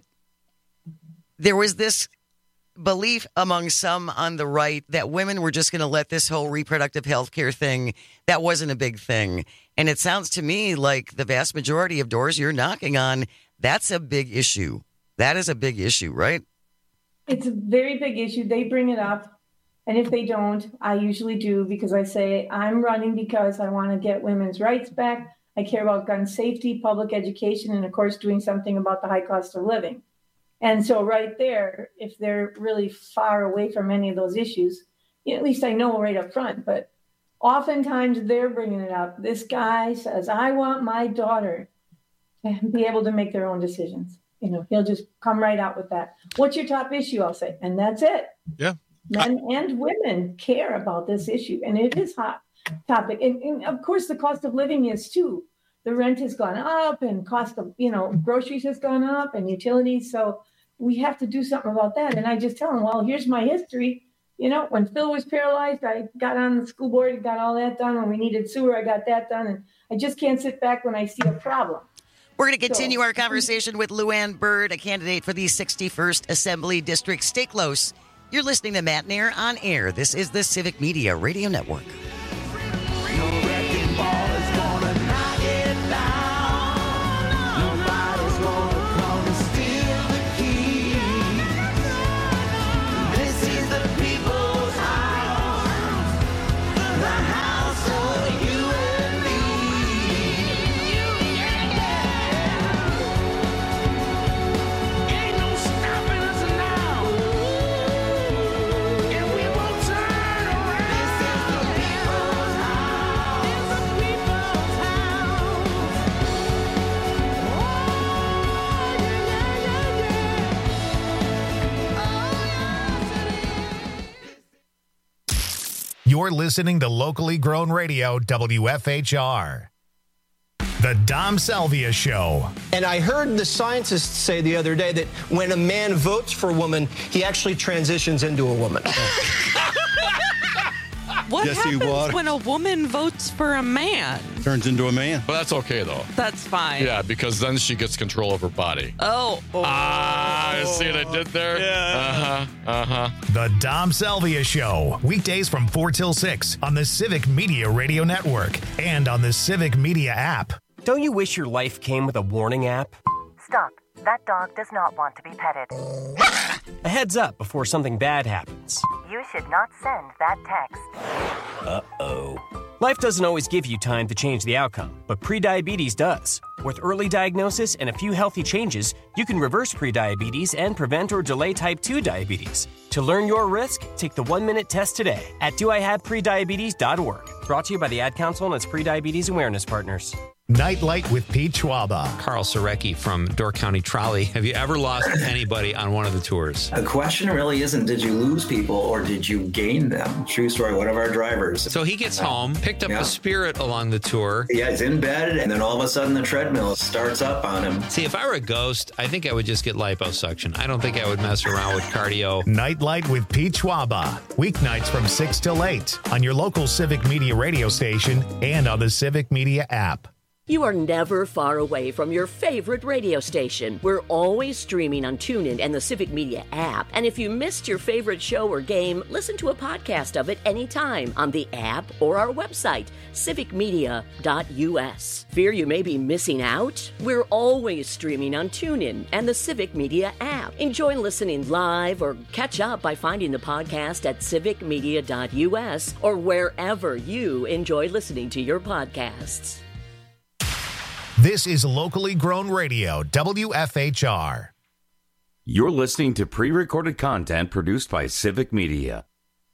S22: there was this belief among some on the right that women were just going to let this whole reproductive health care thing, that wasn't a big thing. And it sounds to me like the vast majority of doors you're knocking on, that's a big issue. That is a big issue, right?
S2: It's a very big issue. They bring it up. And if they don't, I usually do, because I say I'm running because I want to get women's rights back. I care about gun safety, public education, and of course, doing something about the high cost of living. And so right there, if they're really far away from any of those issues, at least I know right up front, but oftentimes they're bringing it up. This guy says, I want my daughter to be able to make their own decisions. He'll just come right out with that. What's your top issue? I'll say, and that's it.
S4: Yeah.
S2: Men and women care about this issue, and it is hot topic. And of course, the cost of living is too. The rent has gone up, and cost of groceries has gone up, and utilities. So we have to do something about that. And I just tell them, well, here's my history. When Phil was paralyzed, I got on the school board and got all that done. When we needed sewer, I got that done. And I just can't sit back when I see a problem.
S22: We're going to continue our conversation with Luann Byrd, a candidate for the 61st Assembly District. Stay close. You're listening to Matt Nair on Air. This is the Civic Media Radio Network.
S1: You're listening to locally grown radio, WFHR. The Dom Salvia Show.
S5: And I heard the scientists say the other day that when a man votes for a woman, he actually transitions into a woman.
S6: What happens when a woman votes for a man?
S7: Turns into a man.
S8: But that's okay, though.
S6: That's fine.
S8: Yeah, because then she gets control of her body.
S6: Oh.
S8: See what I did there?
S6: Yeah.
S1: The Dom Salvia Show. Weekdays from 4 till 6 on the Civic Media Radio Network and on the Civic Media app.
S9: Don't you wish your life came with a warning app?
S11: Stop. That dog does not want to be petted.
S9: A heads up before something bad happens.
S11: You should not send that text.
S9: Uh-oh. Life doesn't always give you time to change the outcome, but prediabetes does. With early diagnosis and a few healthy changes, you can reverse prediabetes and prevent or delay type 2 diabetes. To learn your risk, take the 1-minute test today at doihaveprediabetes.org. Brought to you by the Ad Council and its prediabetes awareness partners.
S1: Nightlight with Pete Schwaba.
S3: Carl Surecki from Door County Trolley. Have you ever lost anybody on one of the tours?
S19: The question really isn't did you lose people or did you gain them? True story, one of our drivers.
S3: So he gets home, picked up a Spirit along the tour.
S19: Yeah, he's in bed, and then all of a sudden the treadmill starts up on him.
S3: See, if I were a ghost, I think I would just get liposuction. I don't think I would mess around with cardio.
S1: Nightlight with Pete Schwaba. Weeknights from 6 till 8 on your local Civic Media radio station and on the Civic Media app.
S23: You are never far away from your favorite radio station. We're always streaming on TuneIn and the Civic Media app. And if you missed your favorite show or game, listen to a podcast of it anytime on the app or our website, civicmedia.us. Fear you may be missing out? We're always streaming on TuneIn and the Civic Media app. Enjoy listening live or catch up by finding the podcast at civicmedia.us or wherever you enjoy listening to your podcasts.
S1: This is locally grown radio, WFHR.
S21: You're listening to pre-recorded content produced by Civic Media.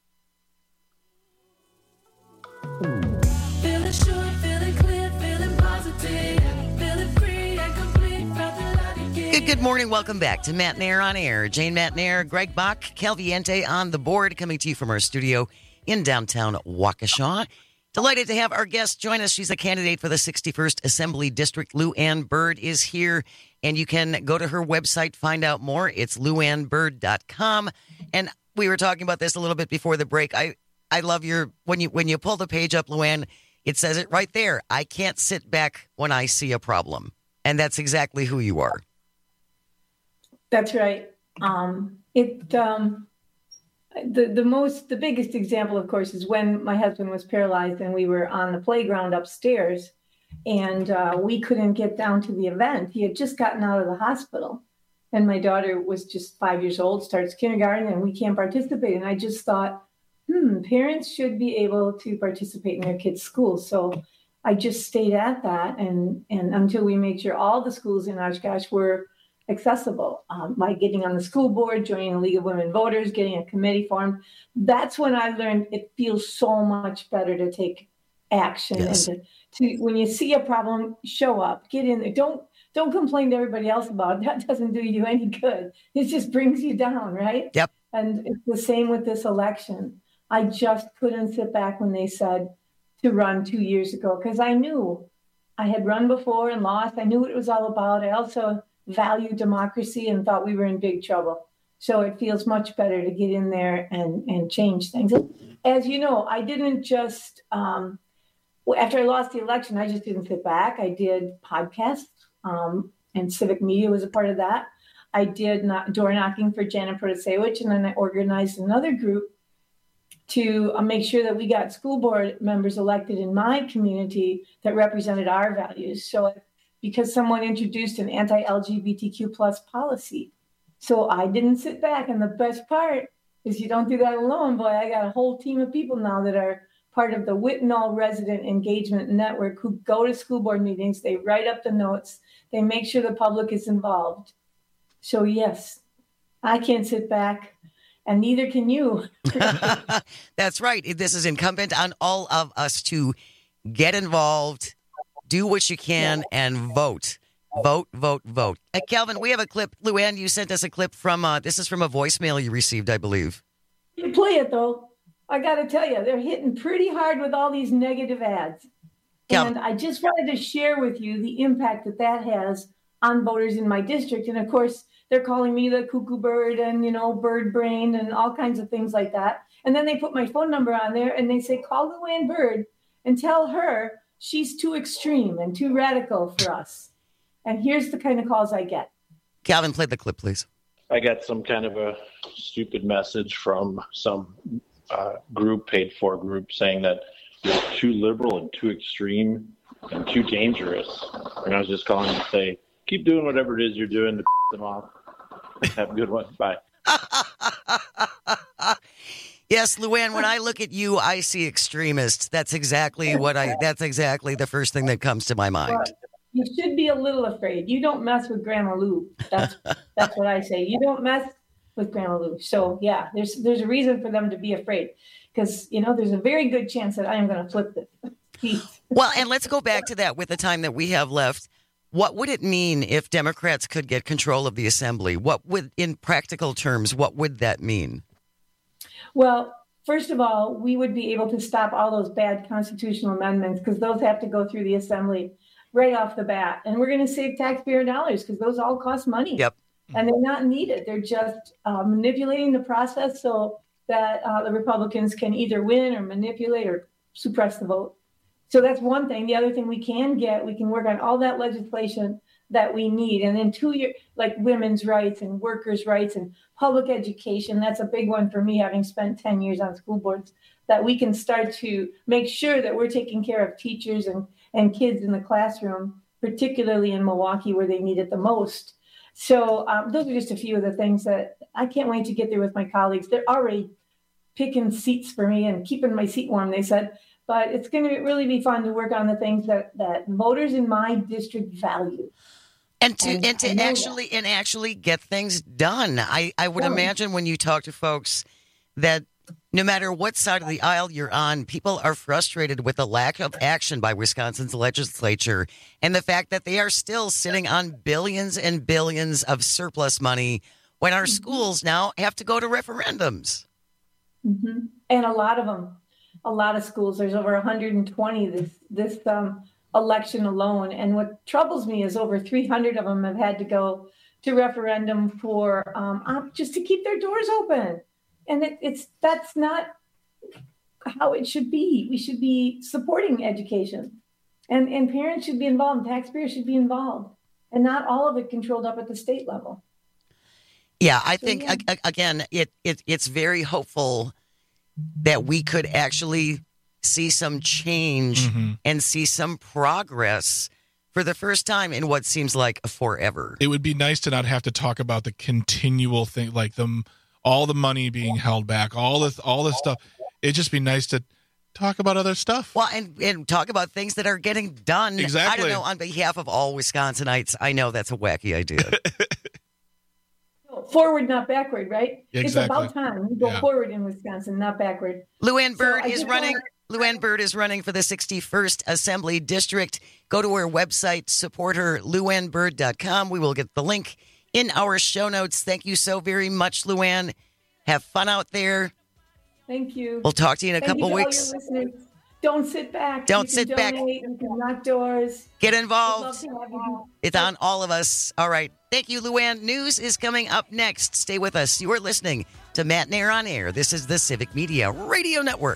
S24: Feeling sure, feeling clear, feeling positive, feeling free and complete, felt the light again.
S22: Good morning. Welcome back to Matt Nair on Air. Jane Matt Nair, Greg Bach, Calviente on the board, coming to you from our studio in downtown Waukesha. Delighted to have our guest join us. She's a candidate for the 61st Assembly District. Lou Ann Bird is here, and you can go to her website, find out more. It's louannbird.com. And we were talking about this a little bit before the break. I love your, when you pull the page up, Lou Ann, it says it right there. I can't sit back when I see a problem. And that's exactly who you are.
S2: That's right. The biggest example, of course, is when my husband was paralyzed and we were on the playground upstairs and we couldn't get down to the event. He had just gotten out of the hospital and my daughter was just 5 years old, starts kindergarten, and we can't participate. And I just thought, parents should be able to participate in their kids' school. So I just stayed at that and until we made sure all the schools in Oshkosh were accessible, by getting on the school board, joining the League of Women Voters, getting a committee formed. That's when I learned it feels so much better to take action. Yes. And to when you see a problem, show up, get in there. Don't complain to everybody else about it. That doesn't do you any good. It just brings you down, right?
S22: Yep.
S2: And it's the same with this election. I just couldn't sit back when they said to run 2 years ago because I knew I had run before and lost. I knew what it was all about. I also value democracy and thought we were in big trouble. So it feels much better to get in there and change things. As you know, I didn't just, after I lost the election, I just didn't sit back. I did podcasts, and Civic Media was a part of that. I did door knocking for Janet Protasewicz, and then I organized another group to make sure that we got school board members elected in my community that represented our values. So because someone introduced an anti-LGBTQ plus policy. So I didn't sit back. And the best part is you don't do that alone. Boy, I got a whole team of people now that are part of the Whitnall Resident Engagement Network who go to school board meetings. They write up the notes. They make sure the public is involved. So yes, I can't sit back. And neither can you.
S22: That's right. This is incumbent on all of us to get involved, do what you can, and vote. Vote, vote, vote. Calvin, we have a clip. Lou Ann, you sent us a clip from, this is from a voicemail you received, I believe.
S2: You play it, though. I got to tell you, they're hitting pretty hard with all these negative ads. And I just wanted to share with you the impact that has on voters in my district. And of course, they're calling me the cuckoo bird and, bird brain and all kinds of things like that. And then they put my phone number on there and they say, call Luann Byrd and tell her she's too extreme and too radical for us. And here's the kind of calls I get.
S22: Calvin, play the clip, please.
S7: I got some kind of a stupid message from some paid for group saying that you're too liberal and too extreme and too dangerous. And I was just calling to say, keep doing whatever it is you're doing to them off. Have a good one. Bye.
S22: Yes, Luann, when I look at you, I see extremists. That's exactly the first thing that comes to my mind.
S2: Well, you should be a little afraid. You don't mess with Grandma Lou. That's what I say. You don't mess with Grandma Lou. So yeah, there's a reason for them to be afraid because, there's a very good chance that I am going to flip this.
S22: Well, and let's go back to that with the time that we have left. What would it mean if Democrats could get control of the assembly? In practical terms, what would that mean?
S2: Well, first of all, we would be able to stop all those bad constitutional amendments because those have to go through the assembly right off the bat. And we're going to save taxpayer dollars because those all cost money.
S22: Yep.
S2: And they're not needed. They're just manipulating the process so that the Republicans can either win or manipulate or suppress the vote. So that's one thing. The other thing we can work on all that legislation that we need. And then 2 years, like women's rights and workers' rights and public education. That's a big one for me, having spent 10 years on school boards, that we can start to make sure that we're taking care of teachers and kids in the classroom, particularly in Milwaukee where they need it the most. So those are just a few of the things that I can't wait to get there with my colleagues. They're already picking seats for me and keeping my seat warm, they said. But it's going to really be fun to work on the things that voters in my district value.
S22: And to actually get things done. I would imagine when you talk to folks that no matter what side of the aisle you're on, people are frustrated with the lack of action by Wisconsin's legislature and the fact that they are still sitting on billions and billions of surplus money when our schools now have to go to referendums.
S2: Mm-hmm. And a lot of them. A lot of schools. There's over 120 this election alone. And what troubles me is over 300 of them have had to go to referendum for just to keep their doors open. And that's not how it should be. We should be supporting education. And parents should be involved. Taxpayers should be involved. And not all of it controlled up at the state level.
S22: Yeah, I think, again, it's very hopeful that we could actually see some change and see some progress for the first time in what seems like forever.
S4: It would be nice to not have to talk about the continual thing, like all the money being held back, all this stuff. It'd just be nice to talk about other stuff.
S22: Well, and talk about things that are getting done.
S4: Exactly.
S22: I don't know, on behalf of all Wisconsinites, I know that's a wacky idea.
S2: Forward, not backward, right?
S22: Exactly.
S2: It's about time we go forward in Wisconsin, not backward.
S22: Luann Byrd is running. Luann Byrd is running for the 61st Assembly District. Go to her website, support her, luannbyrd.com. We will get the link in our show notes. Thank you so very much, Luann. Have fun out there.
S2: Thank you.
S22: We'll talk to you in a couple weeks.
S2: Don't sit back.
S22: Don't sit back.
S2: You can knock doors.
S22: Get involved. It's on all of us. All right. Thank you, Luann. News is coming up next. Stay with us. You are listening to Matt Nair on Air. This is the Civic Media Radio Network.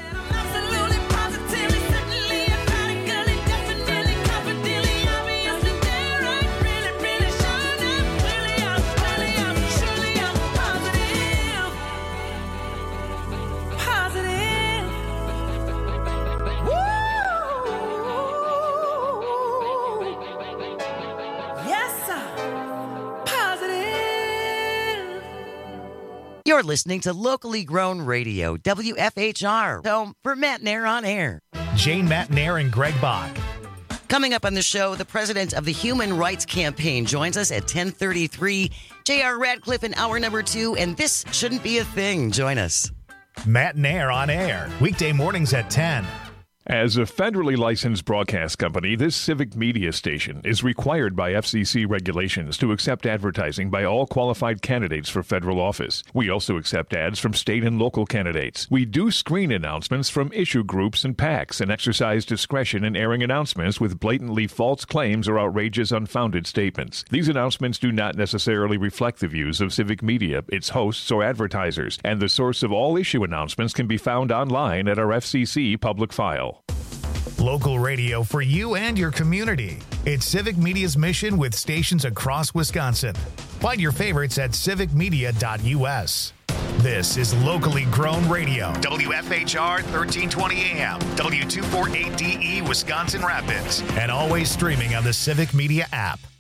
S22: You're listening to locally grown radio, WFHR. Home for Matt Nair on Air.
S1: Jane Matt Nair and Greg Bach.
S22: Coming up on the show, the president of the Human Rights Campaign joins us at 10:33. J.R. Radcliffe in hour number 2, and This Shouldn't Be a Thing. Join us.
S1: Matt Nair on Air, weekday mornings at 10.
S12: As a federally licensed broadcast company, this civic media station is required by FCC regulations to accept advertising by all qualified candidates for federal office. We also accept ads from state and local candidates. We do screen announcements from issue groups and PACs and exercise discretion in airing announcements with blatantly false claims or outrageous, unfounded statements. These announcements do not necessarily reflect the views of Civic Media, its hosts, or advertisers, and the source of all issue announcements can be found online at our FCC public file.
S1: Local radio for you and your community. It's Civic Media's mission with stations across Wisconsin. Find your favorites at civicmedia.us. This is locally grown radio. WFHR 1320 AM, W248DE Wisconsin Rapids, and always streaming on the Civic Media app.